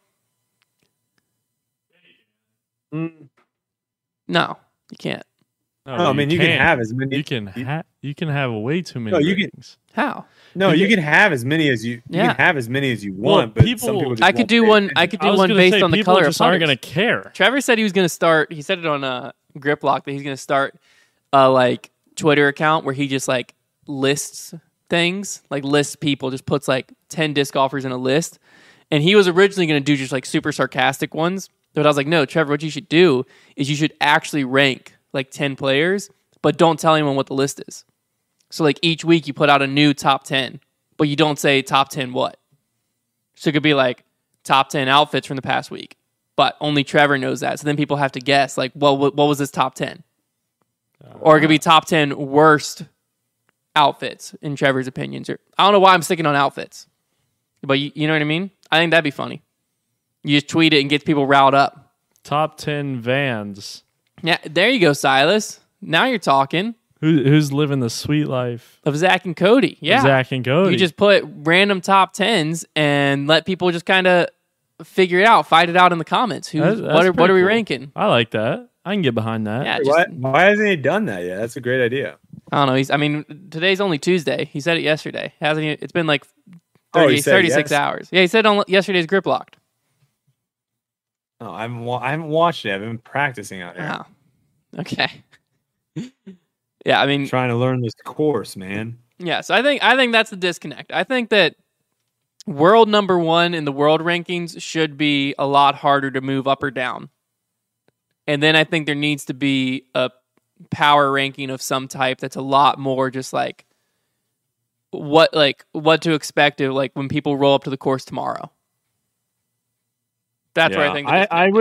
No, you can't. No, I mean, you can have as many. You can have way too many. No, you can. How? No, you can have as many as you. You can have as many as you want, but some people just I could do one. I could do one based on the color of punters. Aren't going to care. Trevor said he was going to start. He said it on Grip Lock that he's going to start a like Twitter account where he just like lists things, like lists people, just puts like 10 disc golfers in a list. And he was originally going to do just like super sarcastic ones. But I was like, no, Trevor, what you should do is you should actually rank like 10 players, but don't tell anyone what the list is. So like each week you put out a new top 10, but you don't say top 10 what. So it could be like top 10 outfits from the past week, but only Trevor knows that. So then people have to guess like, well, what was this top 10? Or it could be top 10 worst outfits in Trevor's opinions. Or I don't know why I'm sticking on outfits, but you know what I mean? I think that'd be funny. You just tweet it and get people riled up. Top 10 Vans. Yeah, there you go, Silas. Now you're talking. Who's living the sweet life of Zach and Cody? Yeah, Zach and Cody. You just put random top 10s and let people just kind of figure it out, fight it out in the comments. What are we ranking? I like that. I can get behind that. Yeah, why hasn't he done that yet? That's a great idea. I don't know. Today's only Tuesday. He said it yesterday. Hasn't he? It's been like 36 hours. Yeah, he said on yesterday's Grip Locked. Oh, I haven't watched it. I've been practicing out here. Oh, okay. Yeah, trying to learn this course, man. Yeah, so I think that's the disconnect. I think that world number 1 in the world rankings should be a lot harder to move up or down. And then I think there needs to be a power ranking of some type that's a lot more just like what to expect of like when people roll up to the course tomorrow. That's where I think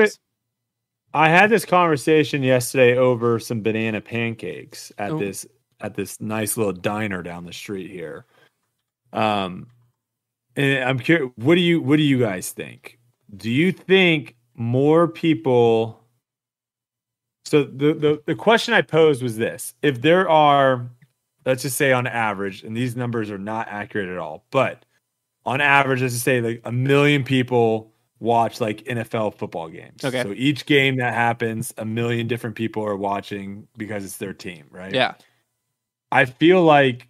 I had this conversation yesterday over some banana pancakes at this nice little diner down the street here. And I'm curious, what do you guys think? Do you think more people? So the question I posed was this: if there are, let's just say on average, and these numbers are not accurate at all, but on average, let's just say like 1 million people watch like NFL football games. Okay. So each game that happens, 1 million different people are watching because it's their team, right? Yeah. I feel like,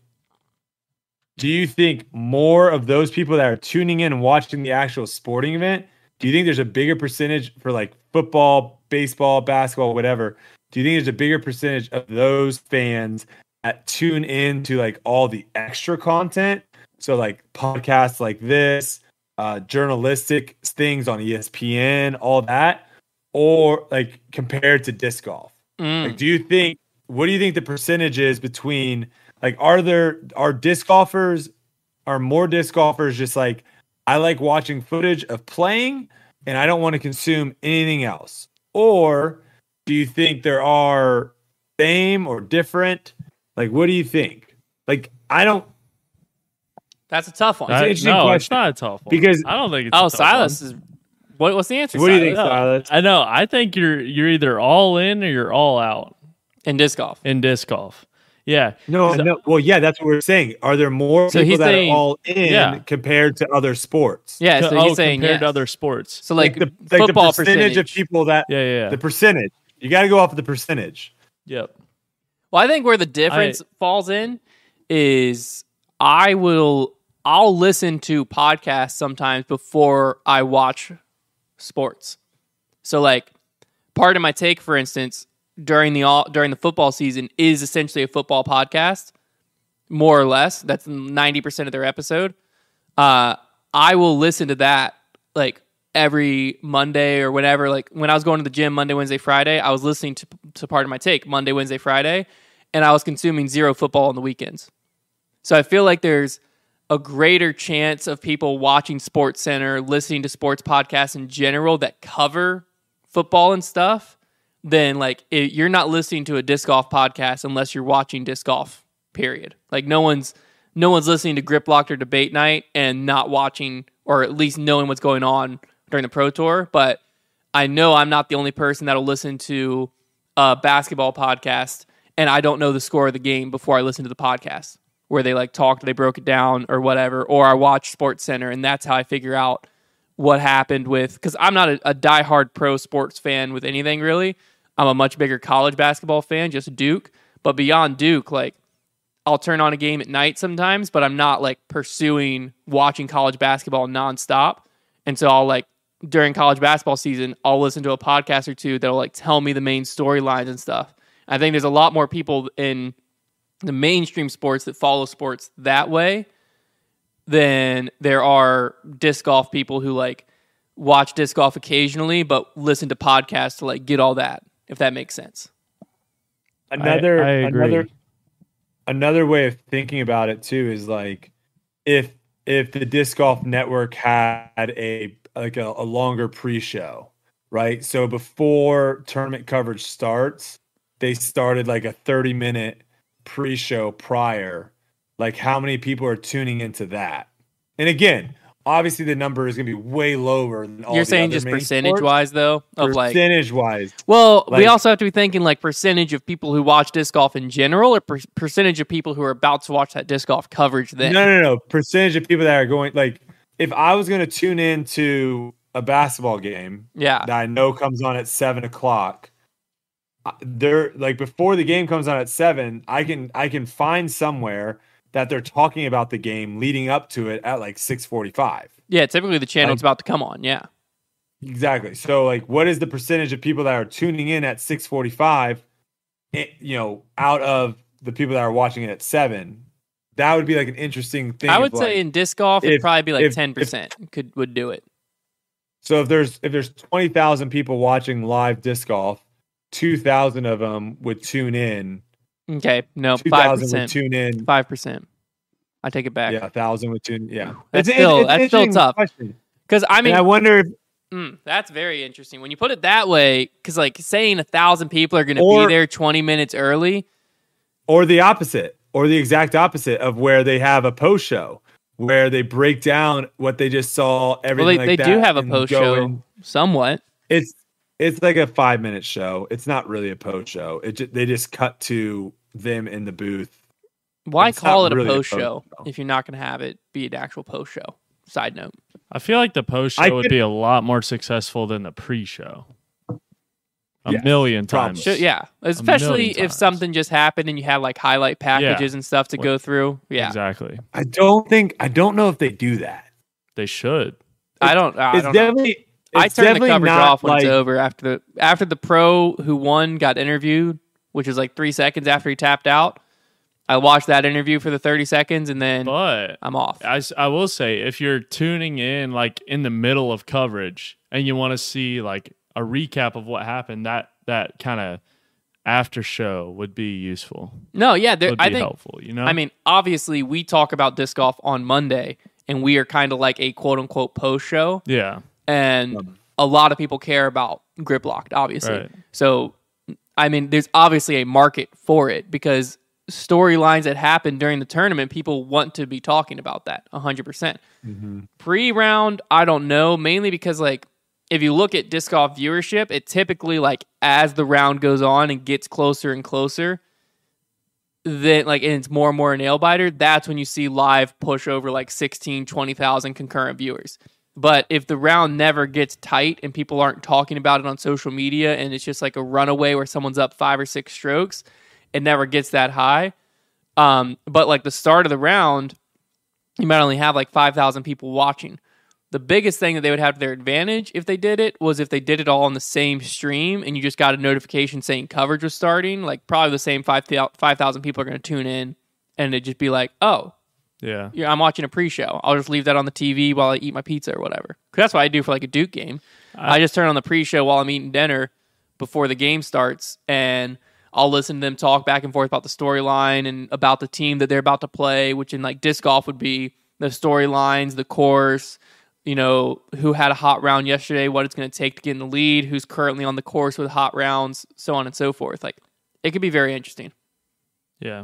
do you think more of those people that are tuning in and watching the actual sporting event, do you think there's a bigger percentage for like football, baseball, basketball, whatever? Do you think there's a bigger percentage of those fans that tune in to like all the extra content? So like podcasts like this, journalistic things on ESPN, all that, or like compared to disc golf? Like, what do you think the percentage is between like, are more disc golfers just like, I like watching footage of playing and I don't want to consume anything else? Or do you think there are same or different? Like, what do you think? Like, That's a tough one. It's an interesting question. It's not a tough one. Because I don't think it's a tough Silas one. is. What's the answer? What do you think, Silas? I know. I think you're either all in or you're all out in disc golf. Yeah. No. Well, yeah, that's what we're saying. Are there more people that are all in compared to other sports? Yeah. So he's saying compared to other sports. So like the football percentage of people that the percentage. You got to go off of the percentage. Yep. Well, I think where the difference falls in is I will I'll listen to podcasts sometimes before I watch sports. So like Pardon My Take, for instance, during the football season is essentially a football podcast, more or less. That's 90% of their episode. I will listen to that like every Monday or whenever. Like when I was going to the gym Monday, Wednesday, Friday, I was listening to Pardon My Take Monday, Wednesday, Friday, and I was consuming zero football on the weekends. So I feel like there's a greater chance of people watching SportsCenter, listening to sports podcasts in general that cover football and stuff than like you're not listening to a disc golf podcast unless you're watching disc golf, period. Like no one's listening to Grip Locked or Debate Night and not watching or at least knowing what's going on during the Pro Tour. But I know I'm not the only person that'll listen to a basketball podcast and I don't know the score of the game before I listen to the podcast where they like talked, they broke it down or whatever, or I watch SportsCenter and that's how I figure out what happened with, because I'm not a diehard pro sports fan with anything really. I'm a much bigger college basketball fan, just Duke. But beyond Duke, like I'll turn on a game at night sometimes, but I'm not like pursuing watching college basketball nonstop. And so I'll like during college basketball season, I'll listen to a podcast or two that'll like tell me the main storylines and stuff. I think there's a lot more people in the mainstream sports that follow sports that way than there are disc golf people who like watch disc golf occasionally but listen to podcasts to like get all that, if that makes sense. Another way of thinking about it too is like if the Disc Golf Network had a longer pre-show, right? So before tournament coverage starts, they started like a 30-minute pre-show prior. Like how many people are tuning into that? And again, obviously the number is going to be way lower than all. You're saying just percentage-wise, though, of like percentage-wise. Well, like, we also have to be thinking like percentage of people who watch disc golf in general, or percentage of people who are about to watch that disc golf coverage. Then no. Percentage of people that are going. Like, if I was going to tune into a basketball game, that I know comes on at 7:00, they're like before the game comes on at 7, I can find somewhere that they're talking about the game leading up to it at like 6:45. Yeah, typically the channel is about to come on. Yeah, exactly. So like, what is the percentage of people that are tuning in at 6:45? Out of the people that are watching it at 7, that would be like an interesting thing. I would say in disc golf, it'd probably be like 10% would do it. So if there's 20,000 people watching live disc golf, 2,000 of them would tune in. Okay, no, 2,000 would tune in. 5%. I take it back. Yeah, 1,000 would tune. Yeah, that's still tough. Because I mean, and I wonder if that's very interesting when you put it that way. Because like saying 1,000 people are going to be there 20 minutes early, or the opposite, or the exact opposite of where they have a post show where they break down what they just saw. Everything they do have a post show somewhat. It's like a 5-minute show. It's not really a post show. They just cut to them in the booth. Why call it a post show if you're not going to have it be an actual post show? Side note. I feel like the post show would be a lot more successful than the pre-show. A million times. Yeah, especially if something just happened and you have like highlight packages and stuff to go through. Yeah, exactly. I don't know if they do that. They should. I don't know. I turn the coverage off when it's over after the pro who won got interviewed, which was like 3 seconds after he tapped out. I watched that interview for the 30 seconds and then I'm off. I will say, if you're tuning in like in the middle of coverage and you want to see like a recap of what happened, that kind of after show would be useful. No, yeah, I think helpful. I mean, obviously we talk about disc golf on Monday and we are kind of like a quote unquote post show. Yeah. And a lot of people care about Grip Locked, obviously. Right. So, I mean, there's obviously a market for it because storylines that happen during the tournament, people want to be talking about that 100%. Mm-hmm. Pre-round, I don't know, mainly because, like, if you look at disc golf viewership, it typically, like, as the round goes on and gets closer and closer, then, like, and it's more and more a nail-biter, that's when you see live push over, like, 16, 20,000 concurrent viewers. But if the round never gets tight and people aren't talking about it on social media and it's just like a runaway where someone's up 5 or 6 strokes, it never gets that high. But like the start of the round, you might only have like 5,000 people watching. The biggest thing that they would have to their advantage if they did it was if they did it all on the same stream and you just got a notification saying coverage was starting. Like probably the same 5,000 people are going to tune in and it'd just be like, oh, yeah, I'm watching a pre-show. I'll just leave that on the TV while I eat my pizza or whatever. Because that's what I do for like a Duke game. I just turn on the pre-show while I'm eating dinner before the game starts, and I'll listen to them talk back and forth about the storyline and about the team that they're about to play, which in like disc golf would be the storylines, the course, you know, who had a hot round yesterday, what it's going to take to get in the lead, who's currently on the course with hot rounds, so on and so forth. Like, it could be very interesting. Yeah.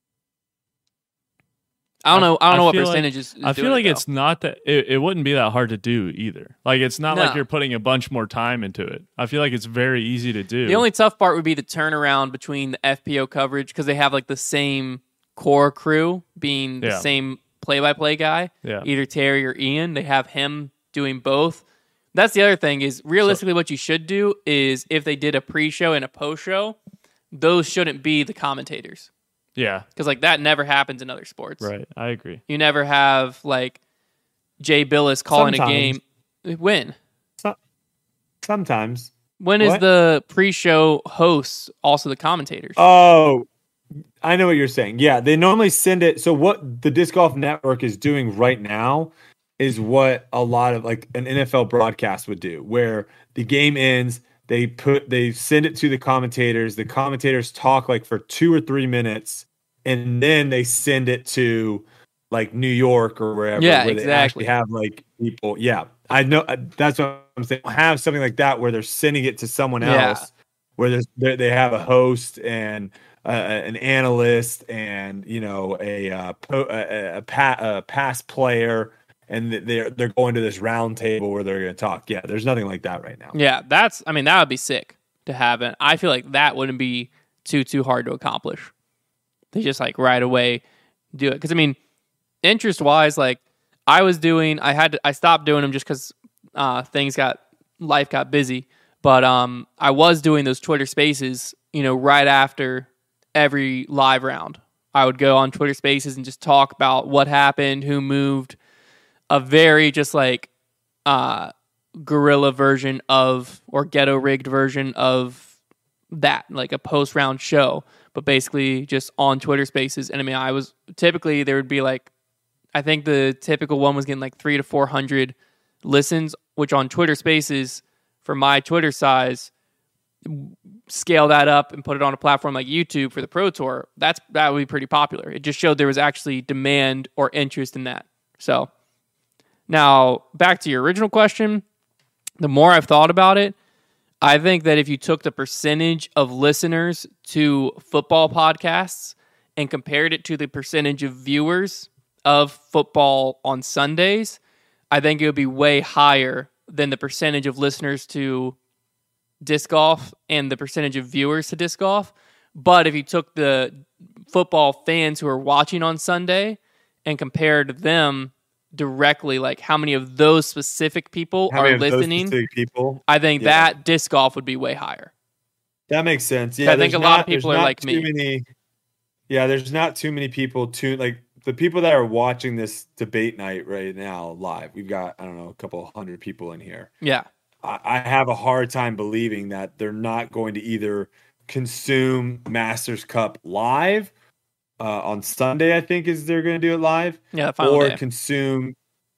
I don't know what percentage is I feel like it's not that it wouldn't be that hard to do either. Like it's not like you're putting a bunch more time into it. I feel like it's very easy to do. The only tough part would be the turnaround between the FPO coverage because they have like the same core crew being the same play-by-play guy, either Terry or Ian. They have him doing both. That's the other thing is realistically what you should do is if they did a pre-show and a post-show, those shouldn't be the commentators. Yeah. Because, like, that never happens in other sports. Right. I agree. You never have, like, Jay Billis calling a game. When? Sometimes. When is the pre-show hosts also the commentators? Oh, I know what you're saying. Yeah, they normally send it. So what the Disc Golf Network is doing right now is what a lot of, like, an NFL broadcast would do, where the game ends, they send it to the commentators talk like for 2 or 3 minutes, and then they send it to like New York or wherever where they actually have like people. Yeah, I know that's what I'm saying. Have something like that where they're sending it to someone else, where they have a host and an analyst and a past player. And they're going to this round table where they're going to talk. Yeah, there's nothing like that right now. Yeah, that would be sick to have it. I feel like that wouldn't be too hard to accomplish. They just like right away do it. Because I mean, interest wise, like I stopped doing them just because life got busy. But I was doing those Twitter Spaces, right after every live round. I would go on Twitter Spaces and just talk about what happened, who moved. A very just like guerrilla version of or ghetto rigged version of that, like a post round show, but basically just on Twitter Spaces. And I mean, there would be like, I think the typical one was getting like 300 to 400 listens, which on Twitter Spaces for my Twitter size, scale that up and put it on a platform like YouTube for the Pro Tour. That would be pretty popular. It just showed there was actually demand or interest in that. So. Now, back to your original question, the more I've thought about it, I think that if you took the percentage of listeners to football podcasts and compared it to the percentage of viewers of football on Sundays, I think it would be way higher than the percentage of listeners to disc golf and the percentage of viewers to disc golf. But if you took the football fans who are watching on Sunday and compared them directly, like how many of those specific people are listening, I think that disc golf would be way higher. That makes sense. Yeah, I think a lot of people are like me. There's not too many people like the people that are watching this debate night right now live. We've got, I don't know, a couple hundred people in here. Yeah. I have a hard time believing that they're not going to either consume Masters Cup live on Sunday, I think they're going to do it live. Yeah, or consume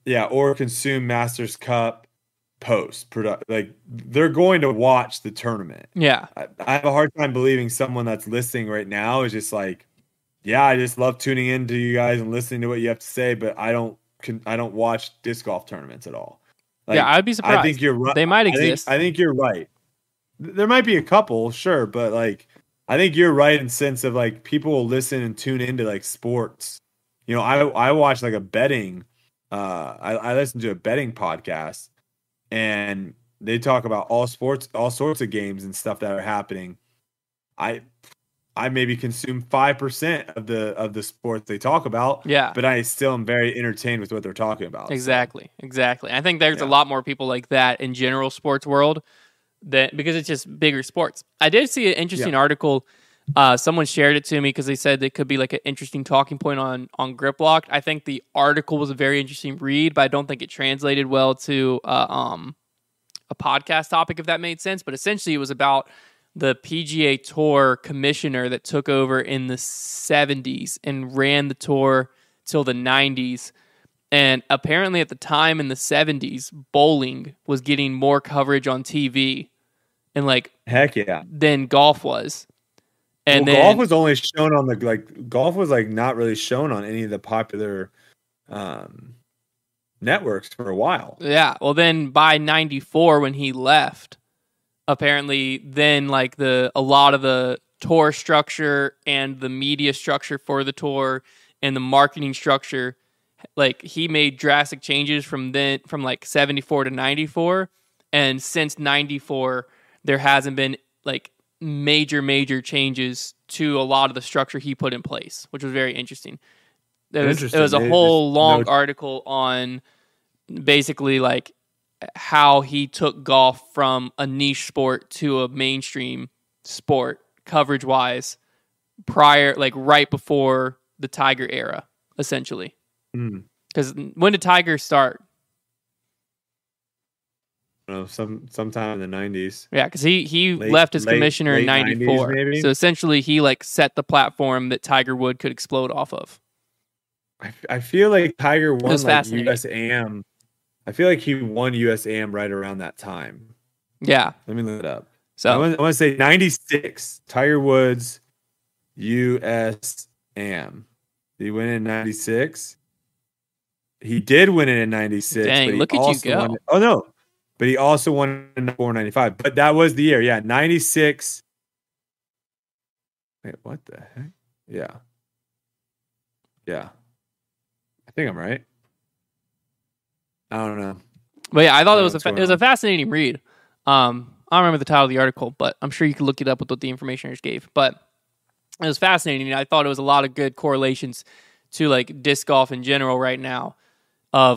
Masters Cup post. Like they're going to watch the tournament. Yeah, I have a hard time believing someone that's listening right now is just like, yeah, I just love tuning in to you guys and listening to what you have to say, but I don't watch disc golf tournaments at all. Like, yeah, I'd be surprised. I think you're right. They might exist. I think you're right. There might be a couple, sure, but like. I think you're right in the sense of like people will listen and tune into like sports. I watch like a betting. I listen to a betting podcast, and they talk about all sorts of games and stuff that are happening. I maybe consume 5% of the sports they talk about. Yeah, but I still am very entertained with what they're talking about. Exactly. I think there's a lot more people like that in general sports world. Because it's just bigger sports. I did see an interesting article Someone shared it to me because they said it could be like an interesting talking point on Grip Locked. I think the article was a very interesting read, but I don't think it translated well to a podcast topic, if that made sense. But essentially, it was about the PGA Tour commissioner that took over in the 70s and ran the tour till the 90s. And apparently at the time in the 70s, bowling was getting more coverage on TV and heck yeah, than golf was. And then golf was only shown on golf was not really shown on any of the popular networks for a while. Yeah. Well, then by 94 when he left, apparently then a lot of the tour structure and the media structure for the tour and the marketing structure, he made drastic changes from 74 to 94. And since 94, there hasn't been major changes to a lot of the structure he put in place, which was very interesting. It was a whole long article on basically how he took golf from a niche sport to a mainstream sport coverage wise prior, right before the Tiger era, essentially. Because when did Tiger start? Sometime in the 90s. Yeah, because he left as commissioner in 94. 90s, so essentially he set the platform that Tiger Woods could explode off of. I feel like Tiger won USAM. I feel like he won USAM right around that time. Yeah. Let me look it up. So I want to say 96. Tiger Woods USAM. Did he win in 96? He did win it in 96. Dang, but look at you go. Oh, no. But he also won in 495. But that was the year. Yeah, 96. Wait, what the heck? Yeah. Yeah. I think I'm right. I don't know. But yeah, I thought it was a fascinating read. I don't remember the title of the article, but I'm sure you can look it up with what the information I just gave. But it was fascinating. I thought it was a lot of good correlations to disc golf in general right now of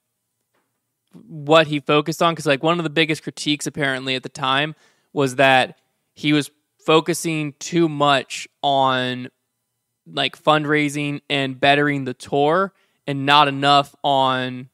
what he focused on. Because one of the biggest critiques apparently at the time was that he was focusing too much on fundraising and bettering the tour and not enough on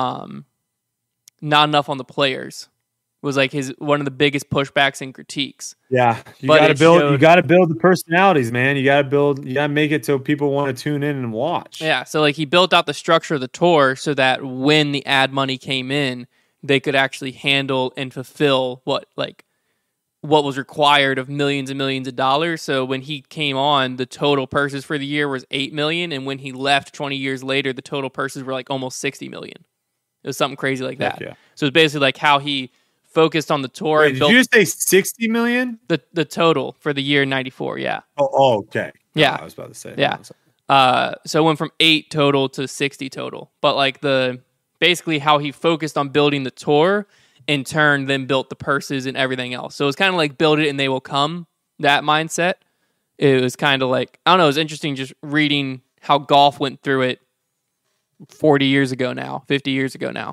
the players. Was one of the biggest pushbacks and critiques. Yeah, you got to build the personalities, man. You got to make it so people want to tune in and watch. Yeah, so he built out the structure of the tour so that when the ad money came in, they could actually handle and fulfill what was required of millions and millions of dollars. So when he came on, the total purses for the year was $8 million, and when he left 20 years later, the total purses were almost $60 million. It was something crazy like that. Yeah. So it's basically how he focused on the tour. Wait, did you say 60 million? The total for the year 94, yeah. Oh, okay. Yeah. I was about to say. Yeah. So it went from 8 total to 60 total. But basically how he focused on building the tour, in turn then built the purses and everything else. So it was kind of build it and they will come, that mindset. It was kind of I don't know, it was interesting just reading how golf went through it 40 years ago now, 50 years ago now.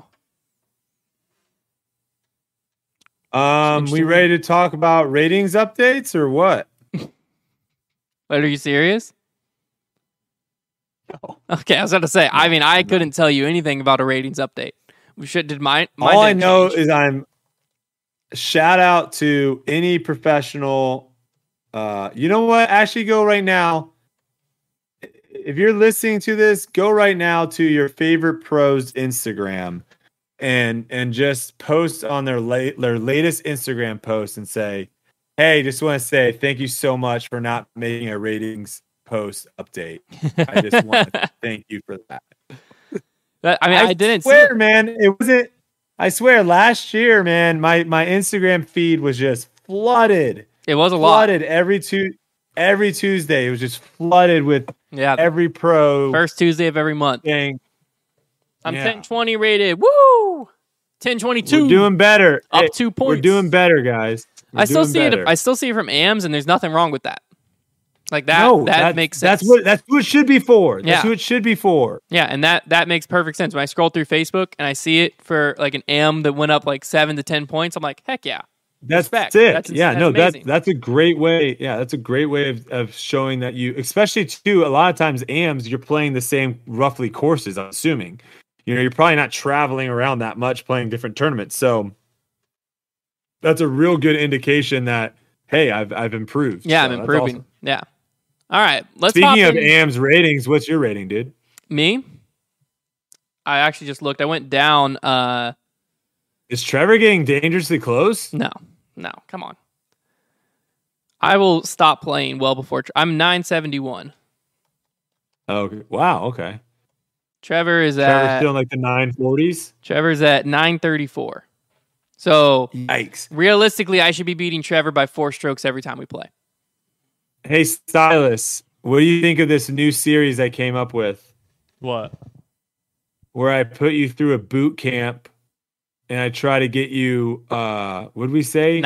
We ready to talk about ratings updates or what? Are you serious? No. Okay, I was about to say. I mean, I couldn't tell you anything about a ratings update. All I know is shout out to any professional. You know what? Actually, go right now. If you're listening to this, go right now to your favorite pro's Instagram. And just post on their latest Instagram post and say, hey, just want to say thank you so much for not making a ratings post update. I just want to thank you for that. I didn't swear, man, it wasn't. I swear, last year, man, my Instagram feed was just flooded. It was a lot. Flooded every Tuesday. It was just flooded with every pro. First Tuesday of every month. Thing. I'm 1020 rated. Woo! 1022. We're doing better. Up 2 points. We're doing better, guys. I still see it from AMs, and there's nothing wrong with that. That makes sense. That's who it should be for. That's who it should be for. Yeah, and that makes perfect sense. When I scroll through Facebook and I see it for an AM that went up 7 to 10 points, I'm like, heck yeah. That's respect. it. That's that's amazing. that's a great way. Yeah, that's a great way of showing that you, especially too. A lot of times, AMs, you're playing the same roughly courses. I'm assuming, you're probably not traveling around that much playing different tournaments. So that's a real good indication that, hey, I've improved. Yeah, so I'm improving. Awesome. Yeah. All right. Speaking of AM's ratings, what's your rating, dude? Me? I actually just looked. I went down. Is Trevor getting dangerously close? No, come on. I will stop playing well before. I'm 971. Okay. Wow. Okay. Trevor's still in like the 940s. Trevor's at 934. So, yikes. Realistically, I should be beating Trevor by 4 strokes every time we play. Hey, Silas, what do you think of this new series I came up with? What? Where I put you through a boot camp. And I try to get you, what did we say?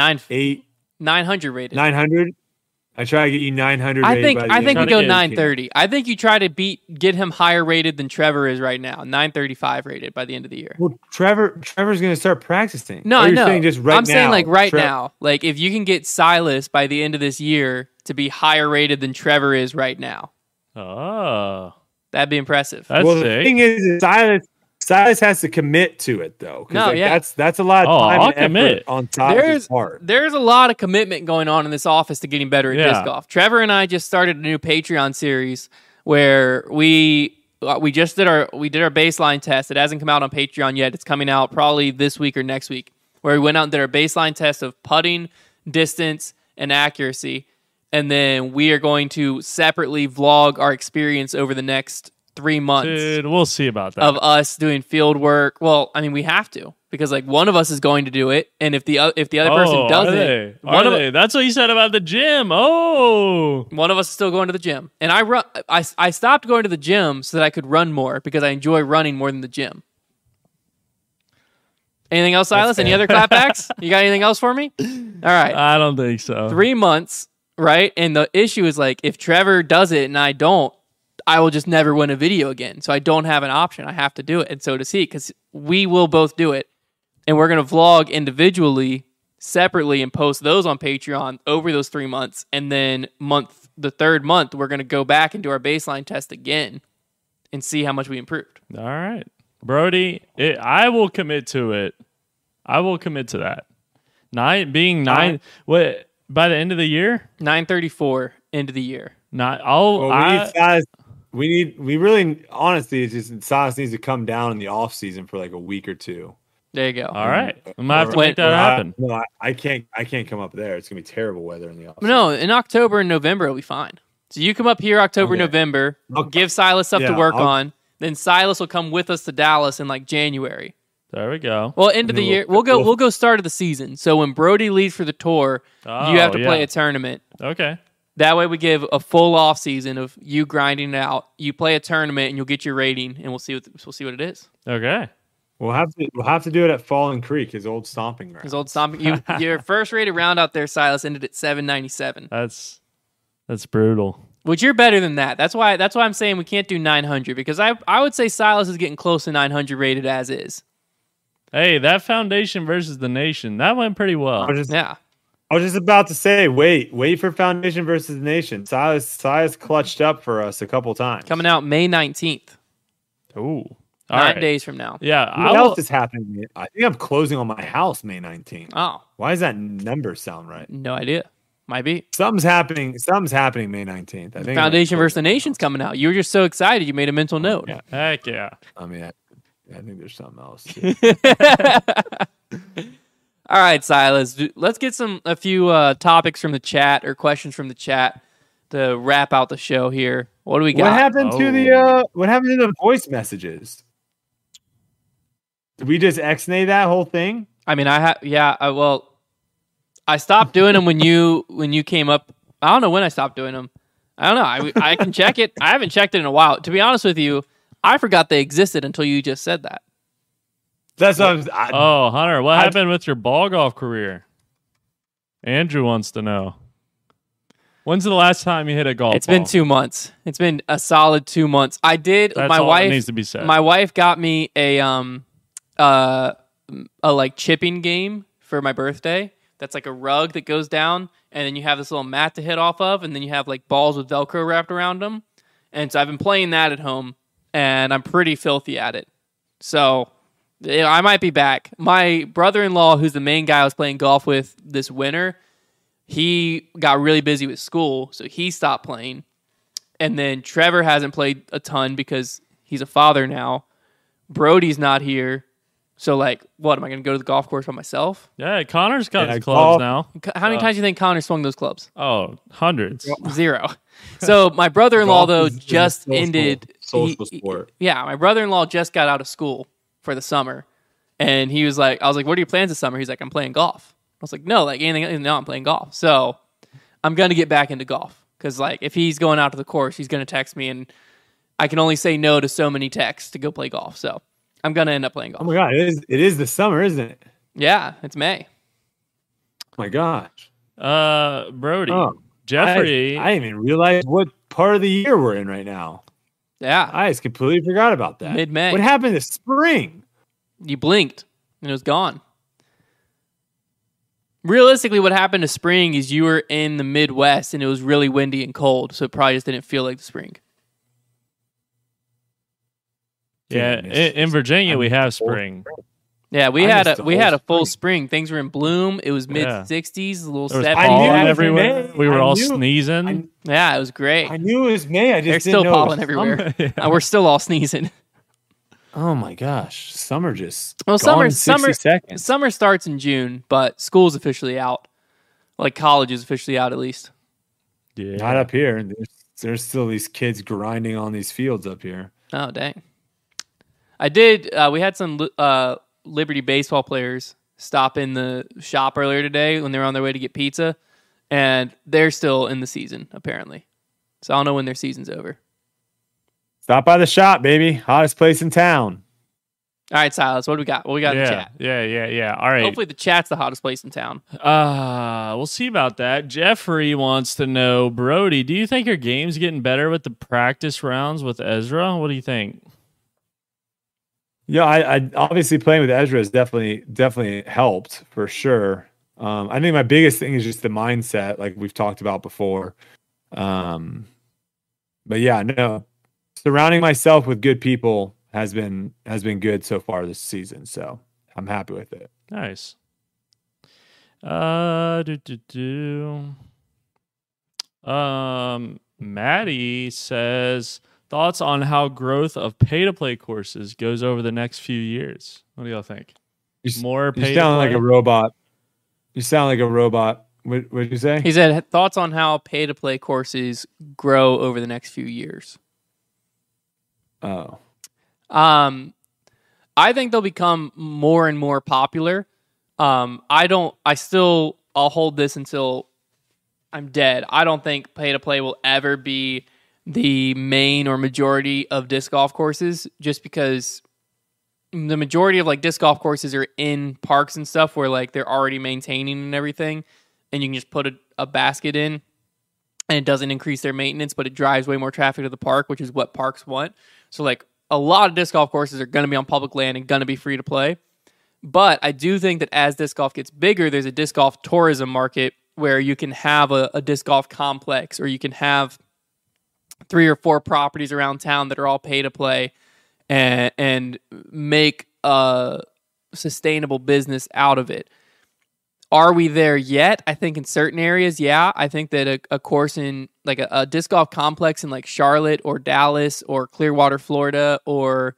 900 rated. 900? I try to get you 900 I rated. think we go 930. I think you try to get him higher rated than Trevor is right now. 935 rated by the end of the year. Well, Trevor's going to start practicing. No, I know. Saying just right I'm now, saying like now. Like if you can get Silas by the end of this year to be higher rated than Trevor is right now. Oh. That'd be impressive. That's the thing is Silas has to commit to it though. No, that's a lot of time and effort on Silas' part. There's a lot of commitment going on in this office to getting better at disc golf. Trevor and I just started a new Patreon series where we did our baseline test. It hasn't come out on Patreon yet. It's coming out probably this week or next week. Where we went out and did our baseline test of putting, distance, and accuracy, and then we are going to separately vlog our experience over the next 3 months. Dude, we'll see about that. Of us doing field work. Well, I mean, we have to because like one of us is going to do it, and if the other person doesn't, that's what you said about the gym. Oh, one of us is still going to the gym, and I stopped going to the gym so that I could run more because I enjoy running more than the gym. Anything else, Silas? Any other clapbacks? You got anything else for me? All right. I don't think so. 3 months, right? And the issue is like if Trevor does it and I don't, I will just never win a video again. So I don't have an option. I have to do it. And so does he, because we will both do it. And we're going to vlog individually, separately, and post those on Patreon over those 3 months. And then the third month, we're going to go back and do our baseline test again and see how much we improved. All right. Brody, I will commit to it. I will commit to that. By the end of the year? 934 end of the year. We really, honestly, it's just Silas needs to come down in the off season for like a week or two. There you go. All right, I'm gonna have to make that happen. No, I can't come up there. It's gonna be terrible weather in the off. No, in October and November it'll be fine. So you come up here October, November, give Silas stuff to work on. Then Silas will come with us to Dallas in like January. There we go. Well, end of the year, we'll go start of the season. So when Brody leaves for the tour, you have to play a tournament. Okay. That way we give a full off season of you grinding it out. You play a tournament and you'll get your rating, and we'll see what it is. Okay. We'll have to do it at Fallen Creek, his old stomping ground. Your first rated round out there, Silas, ended at 797. That's brutal. Which you're better than that. That's why I'm saying we can't do 900 because I would say Silas is getting close to 900 rated as is. Hey, that Foundation versus the Nation, that went pretty well. I was just about to say, wait for Foundation versus the Nation. Silas clutched up for us a couple times. Coming out May 19th. Ooh. 9 days from now. Yeah. What else is happening? I think I'm closing on my house May 19th. Oh. Why does that number sound right? No idea. Might be. Something's happening May 19th. I think Foundation versus the Nation's coming out. You were just so excited you made a mental note. Yeah. Heck yeah. I mean, I think there's something else. All right, Silas. Let's get a few topics from the chat or questions from the chat to wrap out the show here. What do we got? What happened to the voice messages? Did we just X-nay that whole thing? I mean, I stopped doing them when you came up. I don't know when I stopped doing them. I don't know. I can check it. I haven't checked it in a while. To be honest with you, I forgot they existed until you just said that. That's what Hunter, what happened with your ball golf career? Andrew wants to know. When's the last time you hit a golf ball? It's been 2 months. It's been a solid 2 months. I did. That's all that needs to be said. My wife got me a like chipping game for my birthday that's like a rug that goes down, and then you have this little mat to hit off of, and then you have like balls with Velcro wrapped around them. And so I've been playing that at home, and I'm pretty filthy at it. So I might be back. My brother-in-law, who's the main guy I was playing golf with this winter, he got really busy with school, so he stopped playing. And then Trevor hasn't played a ton because he's a father now. Brody's not here. So, like, what, am I going to go to the golf course by myself? Yeah, Connor's got his clubs now. How many times do you think Connor swung those clubs? Oh, hundreds. 0. So, my brother-in-law, though, just ended... Social sport. Yeah, my brother-in-law just got out of school for the summer. And he was like, I was like, what are your plans this summer? He's like, I'm playing golf. I was like, no, like, anything, no, I'm playing golf. So, I'm going to get back into golf. Because, like, if he's going out to the course, he's going to text me, and I can only say no to so many texts to go play golf. So I'm going to end up playing golf. Oh, my God. It is the summer, isn't it? Yeah, it's May. Oh, my gosh. Brody. Jeffrey. I didn't even realize what part of the year we're in right now. Yeah. I just completely forgot about that. Mid-May. What happened this spring? You blinked, and it was gone. Realistically, what happened to spring is you were in the Midwest and it was really windy and cold, so it probably just didn't feel like the spring. Yeah, in Virginia we have spring. Yeah, we had a full spring. Things were in bloom. It was mid-60s, a little 70s. Pollen everywhere. We were all sneezing. Yeah, it was great. I knew it was May. There's still pollen everywhere. Yeah. We're still all sneezing. Oh my gosh, summer just summer seconds. Summer starts in June, but school's officially out. Like college is officially out at least. Yeah, not up here. There's still these kids grinding on these fields up here. Oh dang! I did. We had some Liberty baseball players stop in the shop earlier today when they were on their way to get pizza, and they're still in the season apparently. So I don't know when their season's over. Stop by the shop, baby. Hottest place in town. All right, Silas, what do we got? What we got in the chat? Yeah. All right. Hopefully the chat's the hottest place in town. We'll see about that. Jeffrey wants to know, Brody, do you think your game's getting better with the practice rounds with Ezra? What do you think? Yeah, I obviously playing with Ezra has definitely helped for sure. I think my biggest thing is just the mindset, like we've talked about before. But yeah, no. Surrounding myself with good people has been good so far this season, so I'm happy with it. Nice. Maddie says thoughts on how growth of pay-to-play courses goes over the next few years. What do y'all think? More pay-to-play? You sound like a robot. You sound like a robot. What did you say? He said thoughts on how pay-to-play courses grow over the next few years. Oh. I think they'll become more and more popular. I'll hold this until I'm dead. I don't think pay-to-play will ever be the main or majority of disc golf courses, just because the majority of like disc golf courses are in parks and stuff where like they're already maintaining and everything, and you can just put a basket in and it doesn't increase their maintenance, but it drives way more traffic to the park, which is what parks want. So like a lot of disc golf courses are going to be on public land and going to be free to play. But I do think that as disc golf gets bigger, there's a disc golf tourism market where you can have a disc golf complex, or you can have 3 or 4 properties around town that are all pay to play and make a sustainable business out of it. Are we there yet? I think in certain areas, yeah. I think that a course in like a disc golf complex in like Charlotte or Dallas or Clearwater, Florida, or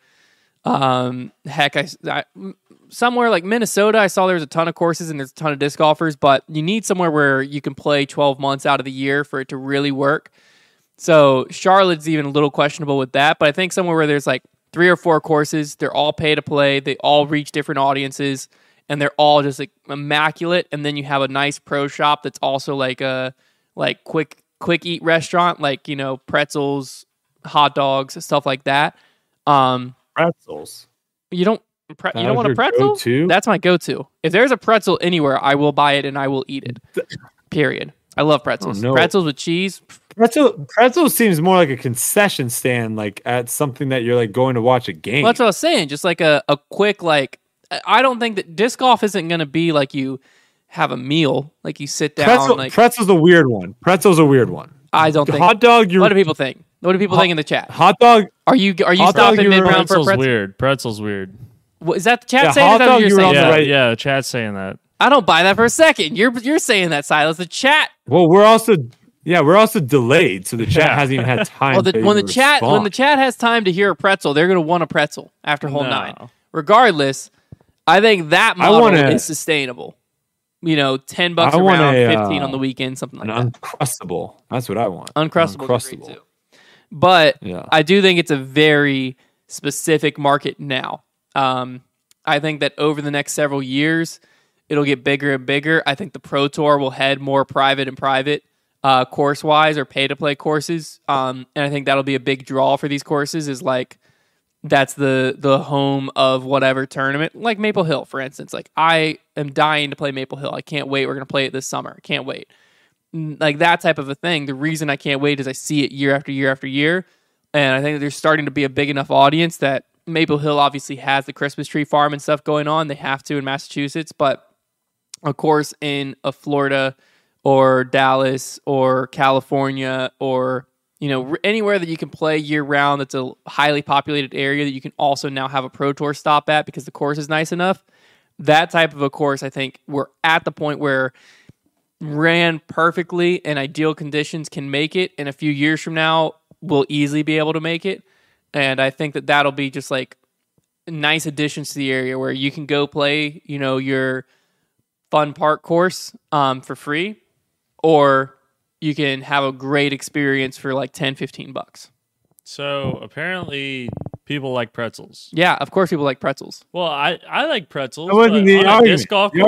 somewhere like Minnesota, I saw there was a ton of courses and there's a ton of disc golfers, but you need somewhere where you can play 12 months out of the year for it to really work. So Charlotte's even a little questionable with that, but I think somewhere where there's like 3 or 4 courses, they're all pay to play, they all reach different audiences, and they're all just like immaculate. And then you have a nice pro shop that's also like a quick eat restaurant, like, you know, pretzels, hot dogs, stuff like that. Pretzels. You don't want a pretzel? Go-to? That's my go-to. If there's a pretzel anywhere, I will buy it and I will eat it. Period. I love pretzels. Oh, no. Pretzels with cheese. Pretzel seems more like a concession stand, like at something that you're like going to watch a game. Well, that's what I was saying. Just like a quick, like, I don't think that disc golf isn't going to be like you have a meal. Like you sit down. Pretzel's a weird one. I don't think. Hot dog. What do people think? What do people think in the chat? Hot dog. Are you stopping mid round for pretzel? Weird. Pretzel's weird. What, is that the chat saying? Hot dog, you're saying? Yeah, the chat's saying that. I don't buy that for a second. You're saying that, Silas. The chat. Well, we're also delayed, so the chat hasn't even had time. Well, when the chat has time to hear a pretzel, they're going to want a pretzel after hole 9. Regardless, I think that model is sustainable. $10 a round, 15 on the weekend, something like that. Uncrustable. That's what I want. Uncrustable. Is great too. But I do think it's a very specific market now. I think that over the next several years, it'll get bigger and bigger. I think the Pro Tour will head more private course-wise or pay-to-play courses. And I think that'll be a big draw for these courses is like that's the home of whatever tournament. Like Maple Hill, for instance. Like I am dying to play Maple Hill. I can't wait. We're going to play it this summer. I can't wait. Like that type of a thing. The reason I can't wait is I see it year after year after year. And I think there's starting to be a big enough audience that Maple Hill obviously has the Christmas tree farm and stuff going on. They have to in Massachusetts. But of course, in a Florida or Dallas or California or anywhere that you can play year round that's a highly populated area that you can also now have a Pro Tour stop at because the course is nice enough. That type of a course, I think we're at the point where ran perfectly in ideal conditions can make it. And a few years from now, we'll easily be able to make it. And I think that that'll be just like nice additions to the area where you can go play, your fun park course for free, or you can have a great experience for like $10-15. So apparently people like pretzels. Yeah, of course people like pretzels. Well, I like pretzels. That wasn't the argument.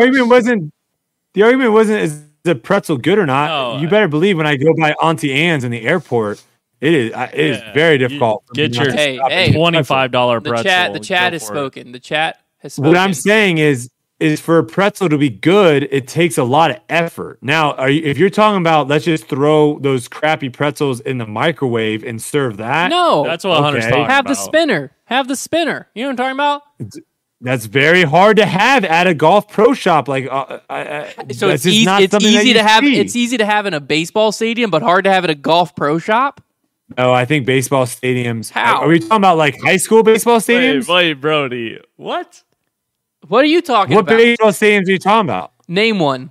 The argument wasn't is the pretzel good or not. No, you better believe when I go by Auntie Anne's in the airport, it is very difficult. Get your $25 pretzel. The chat has spoken. The chat has spoken. What I'm saying is for a pretzel to be good, it takes a lot of effort. Now, if you're talking about let's just throw those crappy pretzels in the microwave and serve that? No. That's what Hunter's talking about. Have the spinner. You know what I'm talking about? That's very hard to have at a golf pro shop. Like, so it's easy to have. It's easy to have in a baseball stadium, but hard to have at a golf pro shop. No, I think baseball stadiums. How? Are we talking about like high school baseball stadiums? Wait, Brody. What? What are you talking about? What baseball stadiums are you talking about? Name one.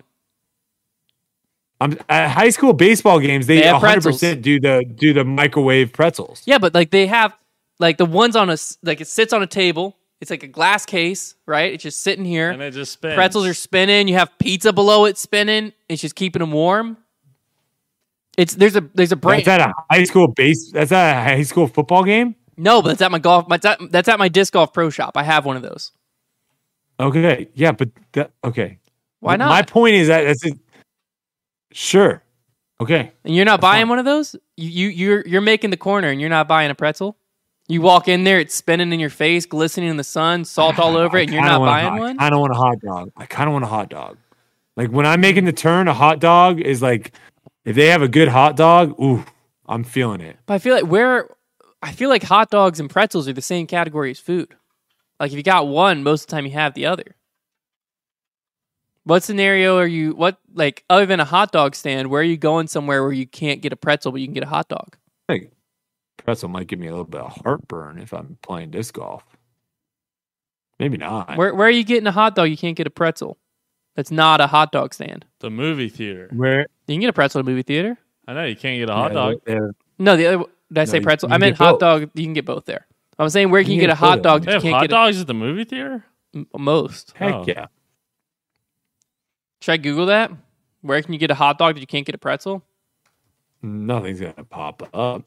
At high school baseball games, they 100% do the microwave pretzels. Yeah, but like they have like the ones on it sits on a table. It's like a glass case, right? It's just sitting here. And it just spins. Pretzels are spinning. You have pizza below it spinning. It's just keeping them warm. There's a brand. That's at a high school football game? No, but that's at my disc golf pro shop. I have one of those. Okay. Yeah, but okay. Why not? My point is that that's it. Sure. Okay. And you're not buying one of those? You're making the corner and you're not buying a pretzel? You walk in there, it's spinning in your face, glistening in the sun, salt all over it, and you're not buying one? I don't want a hot dog. I kind of want a hot dog. Like when I'm making the turn, a hot dog is like, if they have a good hot dog, ooh, I'm feeling it. But I feel like hot dogs and pretzels are the same category as food. Like if you got one, most of the time you have the other. What scenario other than a hot dog stand, where are you going somewhere where you can't get a pretzel, but you can get a hot dog? Hey, pretzel might give me a little bit of heartburn if I'm playing disc golf. Maybe not. Where are you getting a hot dog? You can't get a pretzel. That's not a hot dog stand. The movie theater. Where you can get a pretzel at a movie theater. I know you can't get a hot dog. No, the other. Did I say pretzel? I meant hot dog. You can get both there. I'm saying where can you get a hot dog? They have hot dogs at the movie theater. Most. Heck yeah. Should I Google that? Where can you get a hot dog that you can't get a pretzel? Nothing's gonna pop up.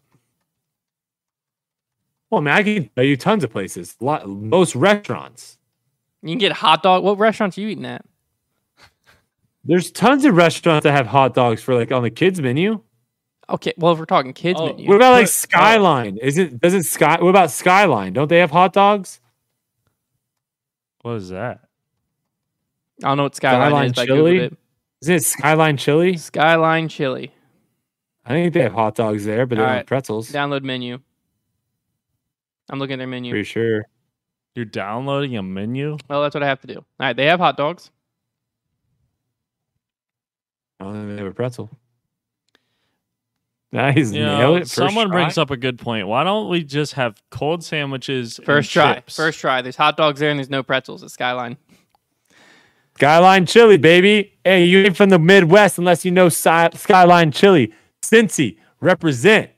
Well, man, I can tell you tons of places. Most restaurants. You can get a hot dog. What restaurants are you eating at? There's tons of restaurants that have hot dogs for like on the kids menu. Okay, well, if we're talking kids menu. What about like Skyline? What about Skyline? Don't they have hot dogs? What is that? I don't know what Skyline is. Chili? Is it Skyline Chili? Skyline Chili. I think they have hot dogs there, but they don't have pretzels. Download menu. I'm looking at their menu. Pretty sure. You're downloading a menu? Well, that's what I have to do. All right, they have hot dogs. I don't think they have a pretzel. Nice, nail it. Someone brings up a good point. Why don't we just have cold sandwiches? First try. Chips? First try. There's hot dogs there and there's no pretzels at Skyline. Skyline Chili, baby. Hey, you ain't from the Midwest unless you know Skyline Chili. Cincy, represent.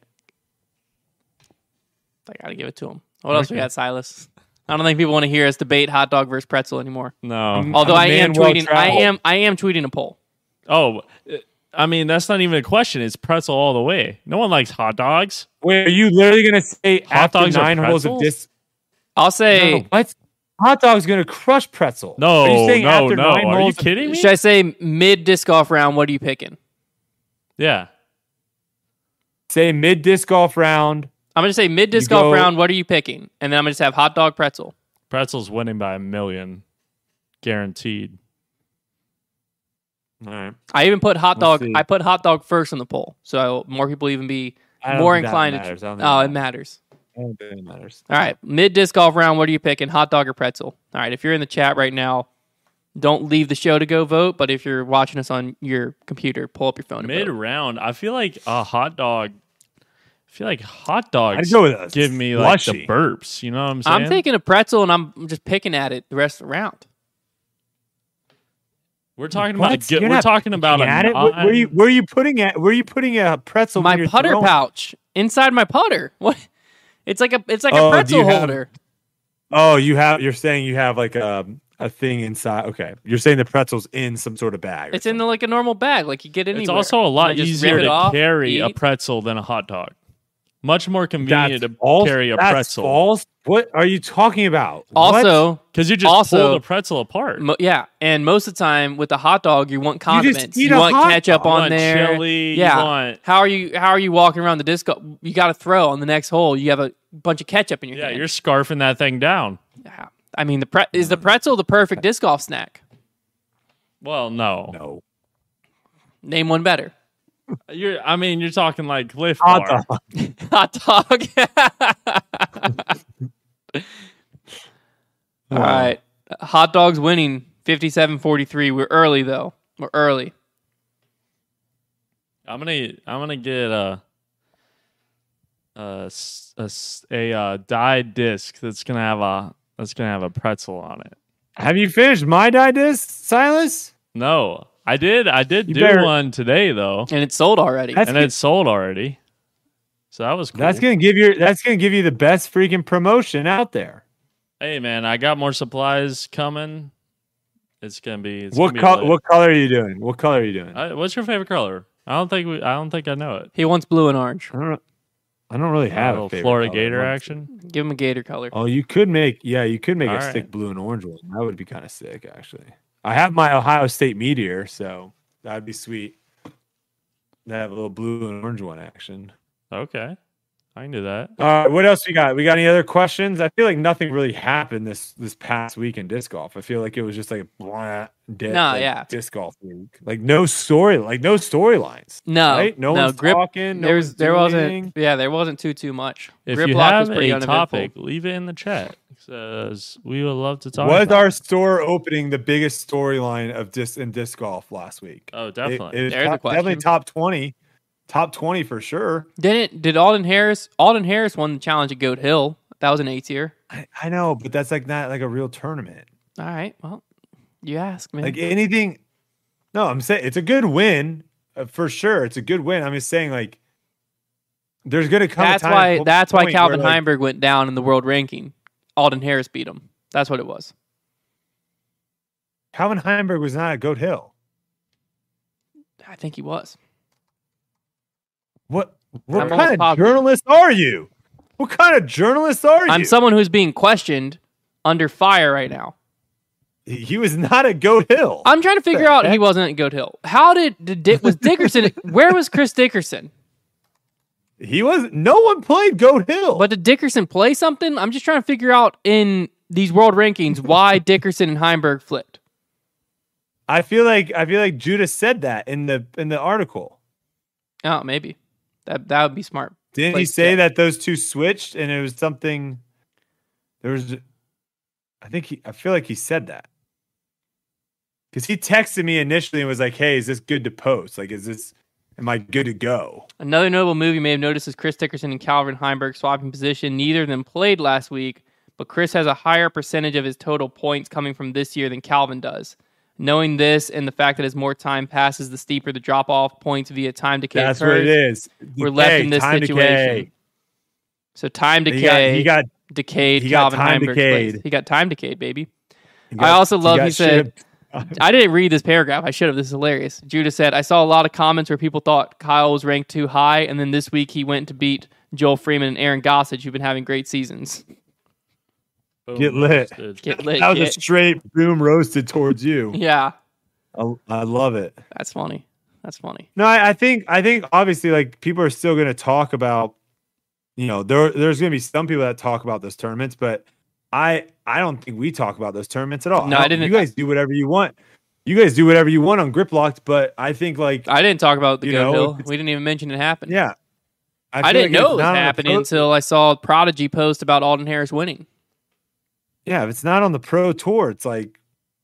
I gotta give it to him. What else we got, Silas? I don't think people want to hear us debate hot dog versus pretzel anymore. No. Although I am tweeting a poll. Oh, I mean, that's not even a question. It's pretzel all the way. No one likes hot dogs. Wait, are you literally going to say hot dogs 9 holes of this? I'll say... No, what? Hot dog's going to crush pretzel. No, are you saying after no. 9 Are holes you kidding me? Should I say mid-disc golf round, what are you picking? Yeah. Say mid-disc golf round. I'm going to say mid-disc golf round, what are you picking? And then I'm going to just have hot dog, pretzel. Pretzel's winning by 1,000,000. Guaranteed. All right. I even put hot dog. I put hot dog first in the poll, so more people even be more inclined to. Oh, it matters. I don't think it matters. All right, mid disc golf round. What are you picking? Hot dog or pretzel? All right, if you're in the chat right now, don't leave the show to go vote. But if you're watching us on your computer, pull up your phone. Mid round, I feel like a hot dog. I feel like hot dogs give me like the burps. You know what I'm saying? I'm thinking a pretzel, and I'm just picking at it the rest of the round. We're talking about. We're talking about it. Where are you putting a pretzel? My putter pouch inside my putter. What? It's like a pretzel holder. You're saying you have like a thing inside. Okay, you're saying the pretzel's in some sort of bag. It's in like a normal bag, like you get anywhere. It's also a lot easier to carry a pretzel than a hot dog. Much more convenient to carry a pretzel. False. What are you talking about? Also, because you just pull the pretzel apart. And most of the time with the hot dog, you want condiments. You want ketchup on there. Chili, yeah. How are you walking around the disco? You got to throw on the next hole. You have a bunch of ketchup in your hand. Yeah, you're scarfing that thing down. Yeah. I mean, is the pretzel the perfect disc golf snack? Well, no. No. Name one better. You're talking like Cliff Bar. Hot dog. All right. Hot dogs winning 57-43. We're early though. We're early. I'm gonna get a dyed disc that's gonna have a pretzel on it. Have you finished my dyed disc, Silas? No. I did do one today though, and it's sold already. It's sold already, so that was cool. That's gonna give you the best freaking promotion out there. Hey man, I got more supplies coming. It's gonna be. What color are you doing? What color are you doing? What's your favorite color? I don't think I know it. He wants blue and orange. I don't really have a favorite Florida color. Gator action. Give him a gator color. Oh, you could make a stick blue and orange one. That would be kind of sick, actually. I have my Ohio State Meteor, so that'd be sweet. They have a little blue and orange one action. Okay. I can do that. All right, what else we got? We got any other questions? I feel like nothing really happened this past week in disc golf. I feel like it was just like a disc golf week. Like no storylines. No, right? No one's talking. There wasn't too much. If Grip you Lock have was pretty a topic, leave it in the chat. Says we would love to talk. Was about our store opening the biggest storyline of disc golf last week? Oh, definitely. Definitely top 20. Top 20 for sure. Did Alden Harris? Alden Harris won the challenge at Goat Hill. That was an A tier. I know, but that's like not like a real tournament. All right. Well, you ask, man. Like anything. No, I'm saying it's a good win for sure. It's a good win. I'm just saying like there's going to come. That's why Calvin Heimberg went down in the world ranking. Alden Harris beat him. That's what it was. Calvin Heimberg was not at Goat Hill. I think he was. What kind of journalist are you? What kind of journalist are you? I'm someone who's being questioned under fire right now. He was not at Goat Hill. I'm trying to figure out he wasn't at Goat Hill. How was Dickerson? Where was Chris Dickerson? He wasn't. No one played Goat Hill. But did Dickerson play something? I'm just trying to figure out in these world rankings why Dickerson and Heimberg flipped. I feel like Judas said that in the article. Oh, maybe. That would be smart. Didn't he say that those two switched and it was something? I feel like he said that. Because he texted me initially and was like, "Hey, is this good to post? Like, am I good to go?" Another notable move you may have noticed is Chris Dickerson and Calvin Heimberg swapping position. Neither of them played last week, but Chris has a higher percentage of his total points coming from this year than Calvin does. Knowing this and the fact that as more time passes, the steeper the drop-off points via time decay That's occurs, what it is. we're left in this situation. Decay. So time decay. He got decayed. He got Calvin time Heimberg's decayed. place. He got time decayed, baby. I also love he said, I didn't read this paragraph. I should have. This is hilarious. Judah said, I saw a lot of comments where people thought Kyle was ranked too high, and then this week he went to beat Joel Freeman and Aaron Gossage, who've been having great seasons. Boom, Get lit. Get lit. That was a straight boom roasted towards you. Yeah. I love it. That's funny. That's funny. No, I think obviously like people are still going to talk about, there's going to be some people that talk about those tournaments, but I don't think we talk about those tournaments at all. No, I didn't. You guys do whatever you want. You guys do whatever you want on Grip Locked, but I think like I didn't talk about the Go Hill. We didn't even mention it happened. Yeah. I didn't know it was happening until I saw Prodigy post about Alden Harris winning. Yeah, if it's not on the Pro Tour, it's like,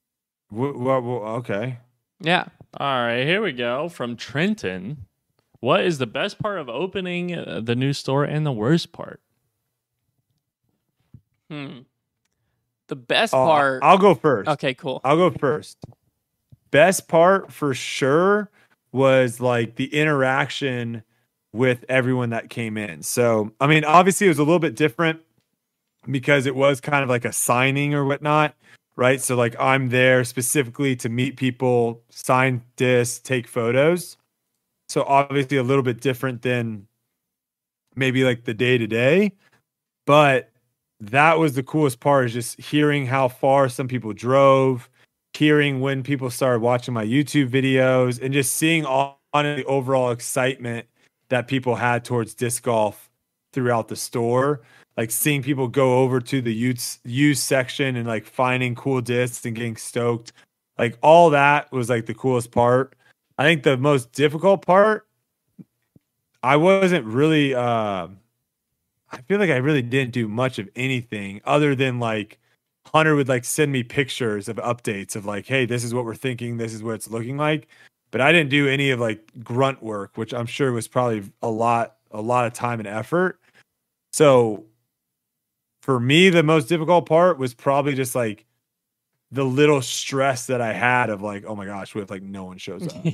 okay. Yeah. All right, here we go. From Trenton. What is the best part of opening the new store and the worst part? The best part. I'll go first. Okay, cool. I'll go first. Best part for sure was like the interaction with everyone that came in. So, I mean, obviously it was a little bit different because it was kind of like a signing or whatnot, right? So like I'm there specifically to meet people, sign discs, take photos. So obviously a little bit different than maybe like the day-to-day, but that was the coolest part, is just hearing how far some people drove, hearing when people started watching my YouTube videos, and just seeing all on the overall excitement that people had towards disc golf throughout the store. Like seeing people go over to the used section and like finding cool discs and getting stoked. Like all that was like the coolest part. I think the most difficult part, I wasn't really I feel like I really didn't do much of anything other than like Hunter would like send me pictures of updates of like, hey, this is what we're thinking, this is what it's looking like. But I didn't do any of like grunt work, which I'm sure was probably a lot of time and effort. So for me, the most difficult part was probably just like the little stress that I had of like, oh my gosh, what if like no one shows up?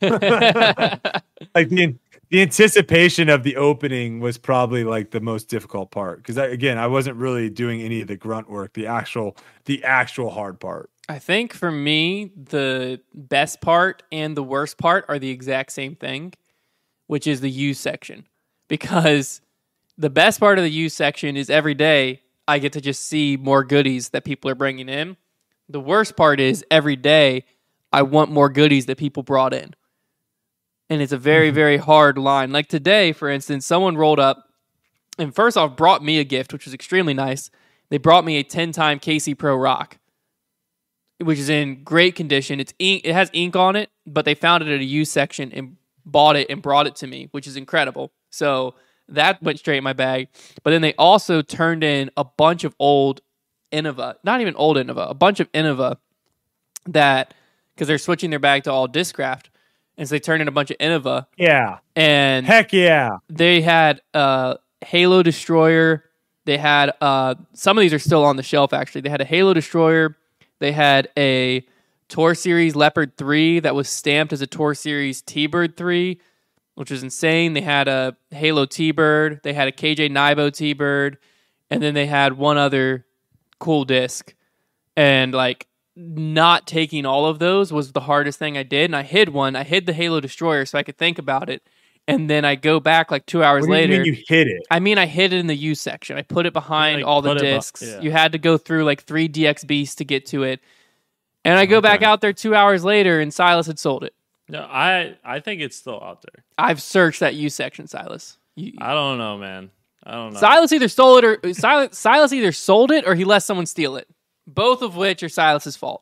Like the anticipation of the opening was probably like the most difficult part. Because again, I wasn't really doing any of the grunt work, the actual hard part. I think for me, the best part and the worst part are the exact same thing, which is the used section. Because the best part of the used section is every day I get to just see more goodies that people are bringing in. The worst part is every day I want more goodies that people brought in. And it's a very, very hard line. Like today, for instance, someone rolled up and first off brought me a gift, which was extremely nice. They brought me a 10-time KC Pro Rock, which is in great condition. It has ink on it, but they found it at a used section and bought it and brought it to me, which is incredible. So that went straight in my bag. But then they also turned in a bunch of old Innova, not even old Innova, a bunch of Innova that, because they're switching their bag to all Discraft, and so they turned in a bunch of Innova. Yeah. And heck yeah. They had Halo Destroyer. They had, some of these are still on the shelf actually. They had a Halo Destroyer. They had a Tour Series Leopard 3 that was stamped as a Tour Series T-Bird 3, which was insane. They had a Halo T-Bird. They had a KJ Nibo T-Bird. And then they had one other cool disc. And like not taking all of those was the hardest thing I did. And I hid one. I hid the Halo Destroyer so I could think about it. And then I go back like 2 hours later. What do you mean you hid it? I mean, I hid it in the U section. I put it behind all the discs. Yeah. You had to go through like 3 DX Beasts to get to it. And I go back out there 2 hours later and Silas had sold it. No, I think it's still out there. I've searched that U section, Silas. I don't know, man. I don't know. Silas either stole it or Silas either sold it or he let someone steal it. Both of which are Silas's fault.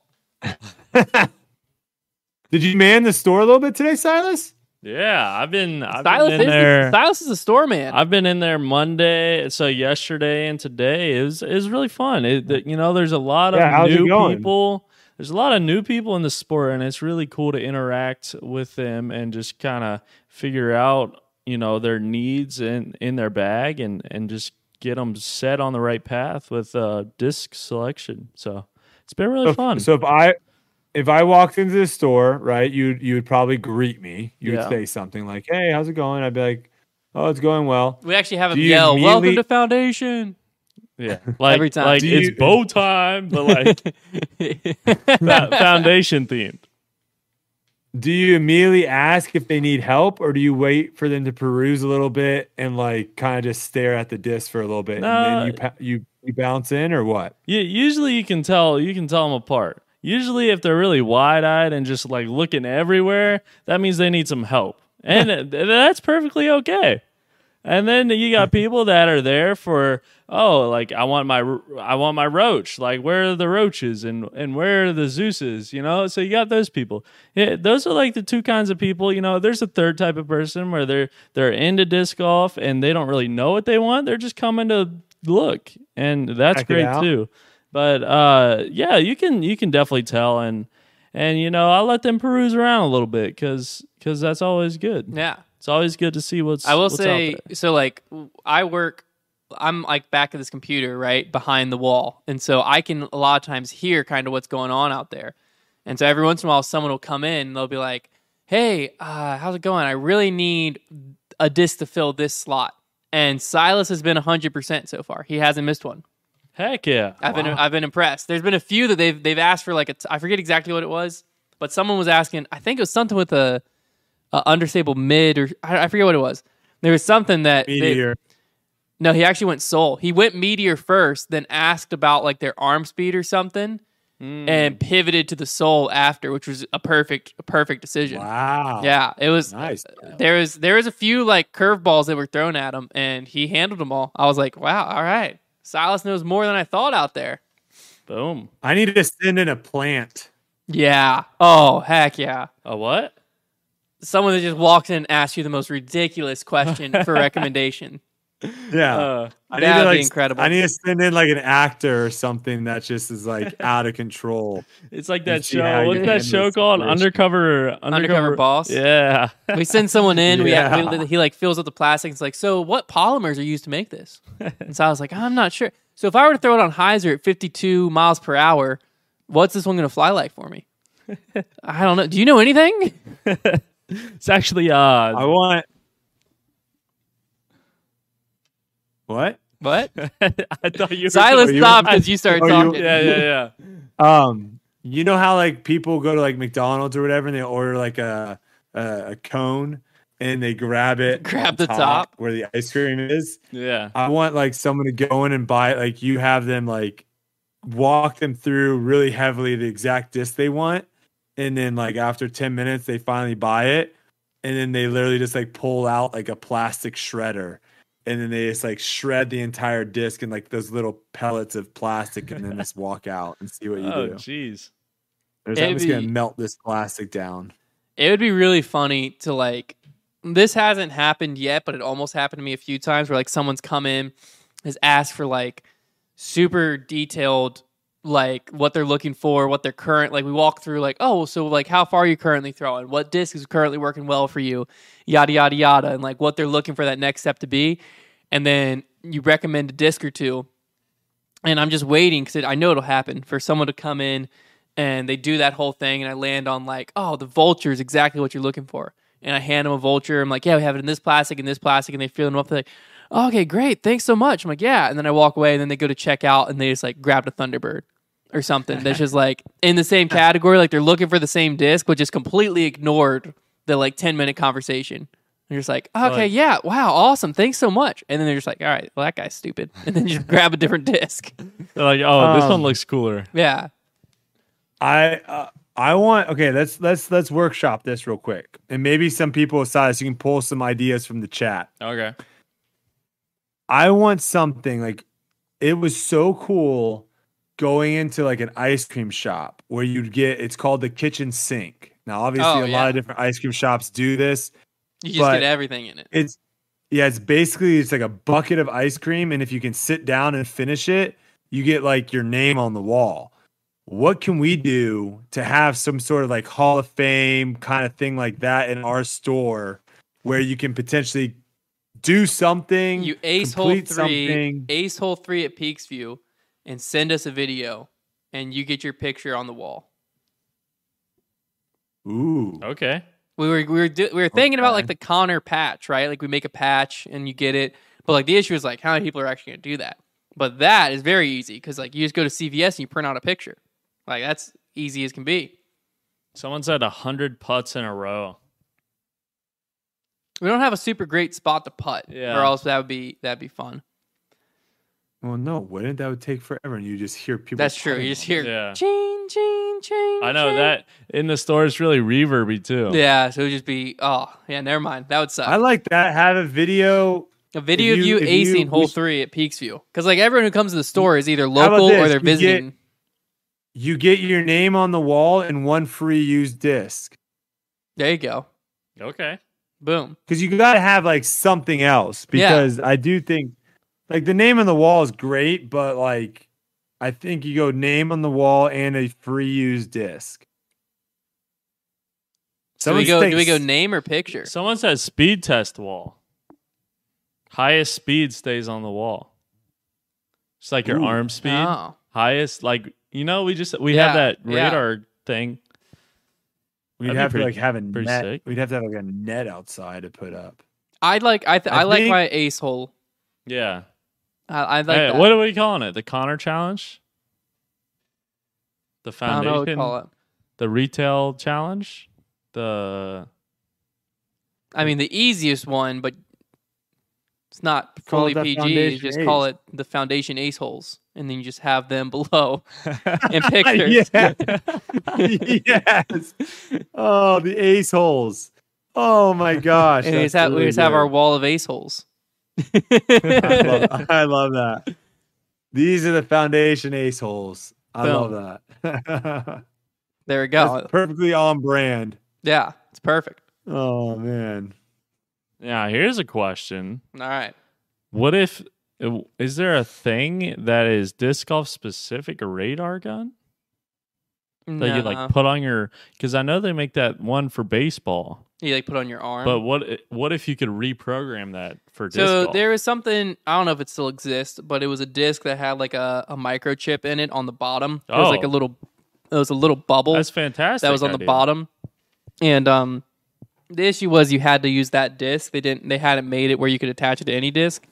Did you man the store a little bit today, Silas? Yeah, I've been in there. Silas is a store man. I've been in there Monday, so yesterday and today is really fun. There's a lot of new people. there's a lot of new people in the sport, and it's really cool to interact with them and just kind of figure out, their needs in their bag and just get them set on the right path with disc selection. So it's been really fun. So if I walked into the store, right, you would probably greet me. You would say something like, "Hey, how's it going?" I'd be like, "Oh, it's going well." We actually have them yell, "Welcome to Foundation." Yeah, like every time. Like it's bow time, but like Foundation themed. Do you immediately ask if they need help, or do you wait for them to peruse a little bit and like kind of just stare at the disc for a little bit, and then you bounce in, or what? Yeah, usually you can tell them apart. Usually, if they're really wide-eyed and just like looking everywhere, that means they need some help, and that's perfectly okay. And then you got people that are there for, like I want my roach. Like, where are the roaches and where are the Zeuses? So you got those people. Yeah, those are like the two kinds of people. There's a third type of person where they're into disc golf and they don't really know what they want. They're just coming to look, and that's great too. But yeah, you can definitely tell, and I'll let them peruse around a little bit because that's always good. Yeah. It's always good to see what's. I will what's say, out there. so like I'm like back of this computer, right behind the wall, and so I can a lot of times hear kind of what's going on out there. And so every once in a while, someone will come in and they'll be like, "Hey, how's it going? I really need a disc to fill this slot." And Silas has been 100% so far. He hasn't missed one. Heck yeah! I've been impressed. There's been a few that they've asked for like I forget exactly what it was, but someone was asking. I think it was something with a understable mid, or I forget what it was. There was something that Meteor. No, he actually went soul. He went Meteor first, then asked about like their arm speed or something, and pivoted to the soul after, which was a perfect decision. Wow. Yeah, it was nice. There was a few like curveballs that were thrown at him, and he handled them all. I was like, wow, all right. Silas knows more than I thought out there. Boom. I need to send in a plant. Yeah. Oh, heck yeah. A what? Someone that just walks in and asks you the most ridiculous question for recommendation. Yeah. That would be incredible. I need to send in like an actor or something that just is like out of control. It's like that show. What's that show called? Undercover Boss. Yeah. We send someone in. He like fills up the plastic. It's like, so what polymers are used to make this? And so I was like, I'm not sure. So if I were to throw it on hyzer at 52 miles per hour, what's this one going to fly like for me? I don't know. Do you know anything? It's actually I want. What? What? I thought you. Silas stopped as you started talking. Yeah. You know how like people go to like McDonald's or whatever, and they order like a cone, and they grab the top where the ice cream is. Yeah. I want like someone to go in and buy it. Like you have them like walk them through really heavily the exact disc they want. And then like after 10 minutes, they finally buy it. And then they literally just like pull out like a plastic shredder. And then they just like shred the entire disc in like those little pellets of plastic and then just walk out and see what you do. Oh, jeez. I'm just going to melt this plastic down. It would be really funny to like, this hasn't happened yet, but it almost happened to me a few times where like someone's come in, has asked for like super detailed like what they're looking for, what they're current, like we walk through like, oh, so like how far are you currently throwing? What disc is currently working well for you? Yada, yada, yada. And like what they're looking for that next step to be. And then you recommend a disc or two. And I'm just waiting because I know it'll happen for someone to come in and they do that whole thing. And I land on like, oh, the Vulture is exactly what you're looking for. And I hand them a Vulture. I'm like, yeah, we have it in this plastic and this plastic. And they fill them up. They're like, oh, okay, great. Thanks so much. I'm like, yeah. And then I walk away and then they go to check out and they just like grabbed a Thunderbird or something that's just like in the same category. Like they're looking for the same disc, but just completely ignored the like 10-minute conversation. You're just like, okay, yeah, wow, awesome, thanks so much. And then they're just like, all right, well, that guy's stupid. And then you just grab a different disc. They're like, oh, this one looks cooler. Yeah. I want, okay, let's workshop this real quick. And maybe some people aside, so you can pull some ideas from the chat. Okay. I want something like, it was so cool going into like an ice cream shop where you'd get, it's called the kitchen sink. Now, obviously, a lot of different ice cream shops do this. You just get everything in it. It's like a bucket of ice cream. And if you can sit down and finish it, you get like your name on the wall. what can we do to have some sort of like Hall of Fame kind of thing like that in our store where you can potentially do something, you ace hole 3 at Peaksview and send us a video and you get your picture on the wall. Ooh. Okay. We were thinking about like the Connor patch, right? Like we make a patch and you get it. But like the issue is like how many people are actually going to do that? But that is very easy because like you just go to CVS and you print out a picture. Like that's easy as can be. Someone said 100 putts in a row. We don't have a super great spot to putt, or else that'd be fun. Well, no, wouldn't that would take forever? And you just hear people. That's true. You just hear ching, ching, ching. I know that in the store is really reverby too. Yeah, so it would just be never mind. That would suck. I like that. Have a video. Of you acing hole 3 at Peaksview. Because like everyone who comes to the store is either local or they're visiting. You get your name on the wall and one free used disc. There you go. Okay. Boom. Because you got to have like something else. Because I do think like the name on the wall is great, but like I think you go name on the wall and a free used disc. Do we go name or picture? Someone says speed test wall. Highest speed stays on the wall. It's like your arm speed. Oh. Highest, like, we have that radar thing. We'd have to like have a net. Sick. We'd have to have like a net outside to put up. I like my ace hole. Yeah. I like that. What are we calling it? The Connor Challenge? The foundation? I don't know what to call it. The retail challenge? The easiest one, but it's not fully PG. You just call it the foundation ace holes, and then you just have them below in pictures. Yes. Oh, the ace holes. Oh my gosh. And we just have our wall of ace holes. I love that. These are the foundation ace holes. I love that. There we go. That's perfectly on brand. Yeah, it's perfect. Oh man. Yeah, here's a question. All right. What if, is there a thing that is disc golf specific, a radar gun? That you like put on your, because I know they make that one for baseball. You like put on your arm. But what if you could reprogram that for disc golf? So there was something, I don't know if it still exists, but it was a disc that had like a microchip in it on the bottom. It was like a little bubble. That's fantastic. That was on the bottom. And the issue was you had to use that disc. They hadn't made it where you could attach it to any disc.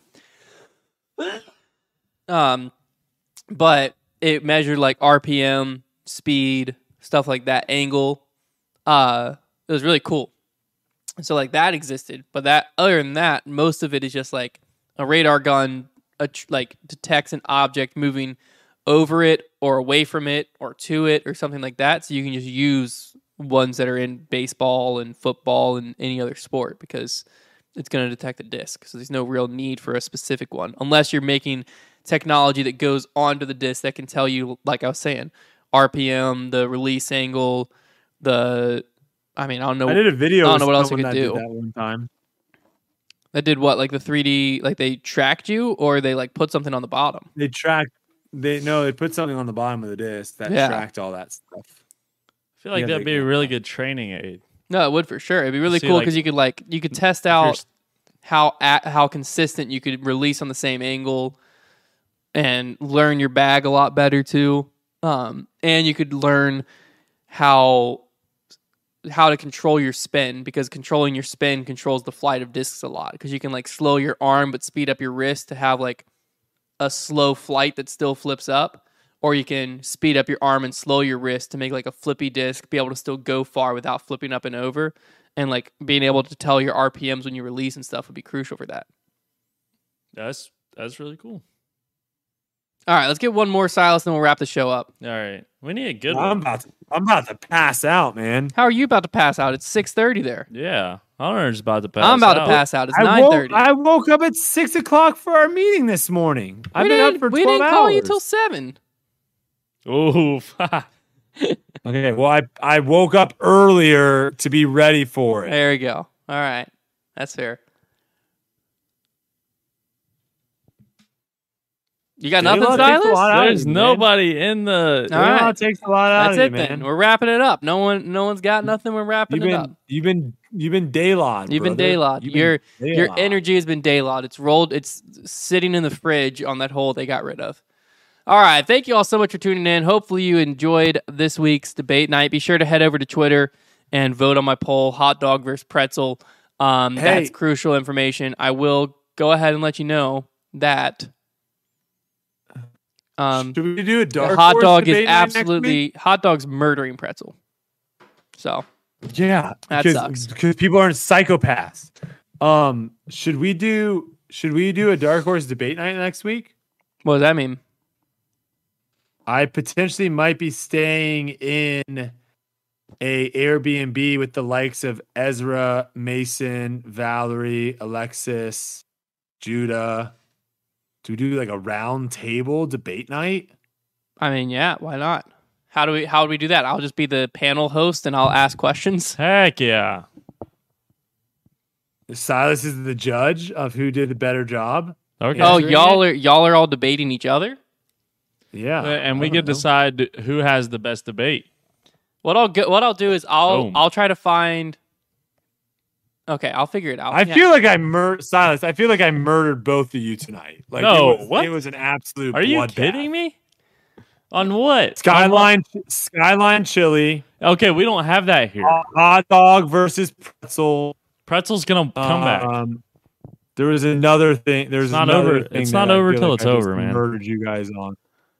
But it measured like RPM, speed, stuff like that, angle. It was really cool. So like that existed, but other than that, most of it is just like a radar gun, like detects an object moving over it or away from it or to it or something like that. So you can just use ones that are in baseball and football and any other sport because it's going to detect a disc. So there's no real need for a specific one unless you're making technology that goes onto the disc that can tell you, like I was saying, RPM, the release angle, I don't know. I did a video. I don't know what else you could do. That one time. That did what? Like the 3D, like they tracked you, or they like put something on the bottom? They put something on the bottom of the disc that tracked all that stuff. I feel like that'd be a really good training aid. No, it would for sure. It'd be really cool because you could test out how consistent you could release on the same angle, and learn your bag a lot better too. And you could learn how to control your spin, because controlling your spin controls the flight of discs a lot, because you can like slow your arm but speed up your wrist to have like a slow flight that still flips up, or you can speed up your arm and slow your wrist to make like a flippy disc, be able to still go far without flipping up and over, and like being able to tell your RPMs when you release and stuff would be crucial for that. That's really cool. All right, let's get one more, Silas, and we'll wrap the show up. All right, we need a good one. I'm about to pass out, man. How are you about to pass out? It's 6:30 there. Yeah, Hunter's about to pass out. I'm about to pass out. It's 9:30. I woke up at 6 o'clock for our meeting this morning. I've been up for 12 hours. We didn't call you till 7. Oof. Okay, well, I woke up earlier to be ready for it. There we go. All right, that's fair. You got nothing, Silas? There's nobody in the. All right. Takes a lot out That's of it you, then. man. We're wrapping it up. No one's got nothing. We're wrapping it up. You've been Daylon. You've been Daylon. Your energy has been Daylon. It's rolled. It's sitting in the fridge on that hole they got rid of. All right. Thank you all so much for tuning in. Hopefully you enjoyed this week's debate night. Be sure to head over to Twitter and vote on my poll, hot dog versus pretzel. That's crucial information. I will go ahead and let you know that should we do a dark hot horse dog is debate night next absolutely week? hot dog's murdering pretzel. So yeah, that sucks because people aren't psychopaths. Should we do a dark horse debate night next week? what does that mean? I potentially might be staying in a Airbnb with the likes of Ezra, Mason, Valerie, Alexis, Judah. Do we do like a round table debate night? I mean, yeah, why not? How do we do that? I'll just be the panel host and I'll ask questions. Heck yeah. Silas is the judge of who did the better job. Okay. Oh, y'all are all debating each other? Yeah. And we can decide who has the best debate. What I'll do is I'll try to find. Okay, I'll figure it out. I feel like I murdered Silas. I feel like I murdered both of you tonight. Like what? It was an absolute. Are you bloodbath. kidding me? On what? Skyline chili. Okay, we don't have that here. Hot dog versus pretzel. Pretzel's gonna come back. There was another thing. There's not another over. thing It's that not I over feel till like it's I just over, man. Murdered you guys on.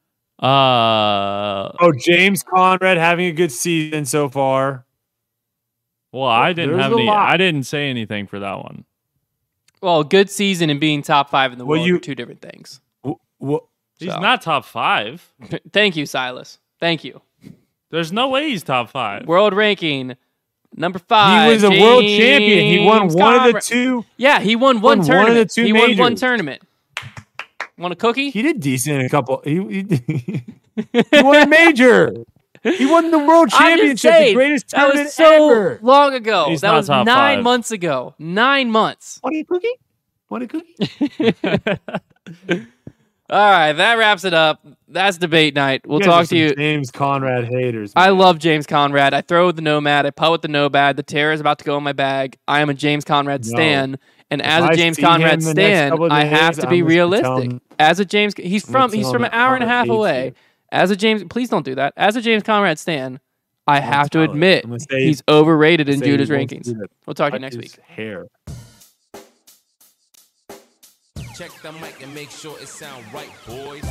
James Conrad having a good season so far. Well, I didn't There's have a any. lot. I didn't say anything for that one. Well, good season and being top 5 in the world are two different things. He's not top 5. Thank you, Silas. Thank you. There's no way he's top 5. World ranking number 5. He was a world champion. He won James one of the Conrad. two. Yeah, he won one tournament. One of the two he majors. won one tournament. Want a cookie? He did decent in a couple. He won a major. He won the world championship, the greatest tournament that was so ever. long ago. He's that not was top 9 5. months ago. 9 months. Want a cookie? All right, that wraps it up. That's debate night. We'll talk to you. James Conrad haters. I man. love James Conrad. I throw with the Nomad. I putt with the Nomad. The Terror is about to go in my bag. I am a James Conrad stan. And as I a James see Conrad him the next stan, couple of I days, have to I'm be just gonna tell realistic. him- As a James, he's from tell an him hour and a Conrad half hates away. you. As a James, please don't do that. As a James Conrad stan, I have to tell him. admit I'm gonna say- he's overrated in say Judah's he wants rankings. to do that. We'll talk to you Cut next his week. Hair. Check the mic and make sure it sound right, boys.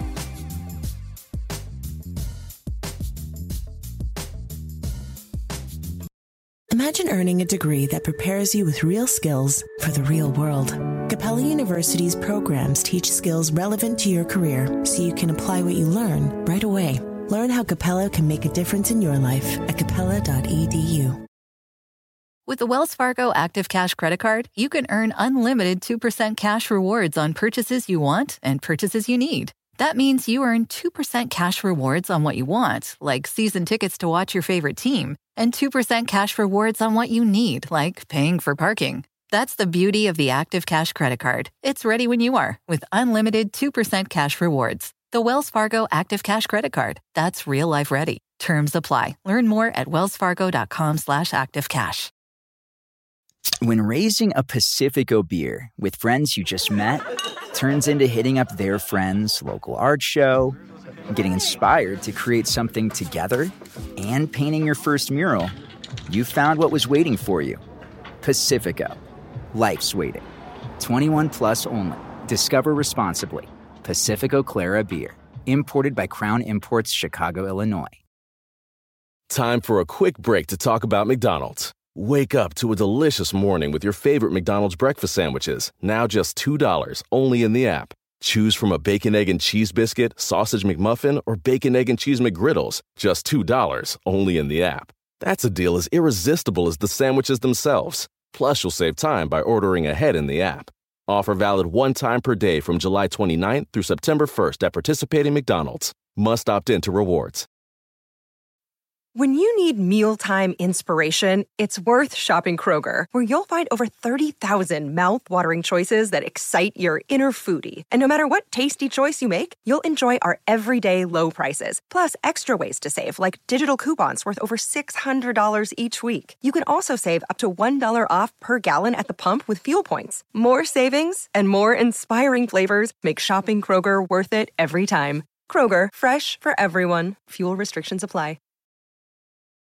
Imagine earning a degree that prepares you with real skills for the real world. Capella University's programs teach skills relevant to your career so you can apply what you learn right away. Learn how Capella can make a difference in your life at capella.edu. With the Wells Fargo Active Cash Credit Card, you can earn unlimited 2% cash rewards on purchases you want and purchases you need. That means you earn 2% cash rewards on what you want, like season tickets to watch your favorite team, and 2% cash rewards on what you need, like paying for parking. That's the beauty of the Active Cash Credit Card. It's ready when you are, with unlimited 2% cash rewards. The Wells Fargo Active Cash Credit Card. That's real life ready. Terms apply. Learn more at wellsfargo.com/activecash. When raising a Pacifico beer with friends you just met turns into hitting up their friend's local art show, getting inspired to create something together, and painting your first mural, you found what was waiting for you. Pacifico. Life's waiting. 21 plus only. Discover responsibly. Pacifico Clara Beer. Imported by Crown Imports, Chicago, Illinois. Time for a quick break to talk about McDonald's. Wake up to a delicious morning with your favorite McDonald's breakfast sandwiches, now just $2, only in the app. Choose from a bacon, egg, and cheese biscuit, sausage McMuffin, or bacon, egg, and cheese McGriddles, just $2, only in the app. That's a deal as irresistible as the sandwiches themselves. Plus, you'll save time by ordering ahead in the app. Offer valid one time per day from July 29th through September 1st at participating McDonald's. Must opt in to rewards. When you need mealtime inspiration, it's worth shopping Kroger, where you'll find over 30,000 mouth-watering choices that excite your inner foodie. And no matter what tasty choice you make, you'll enjoy our everyday low prices, plus extra ways to save, like digital coupons worth over $600 each week. You can also save up to $1 off per gallon at the pump with fuel points. More savings and more inspiring flavors make shopping Kroger worth it every time. Kroger, fresh for everyone. Fuel restrictions apply.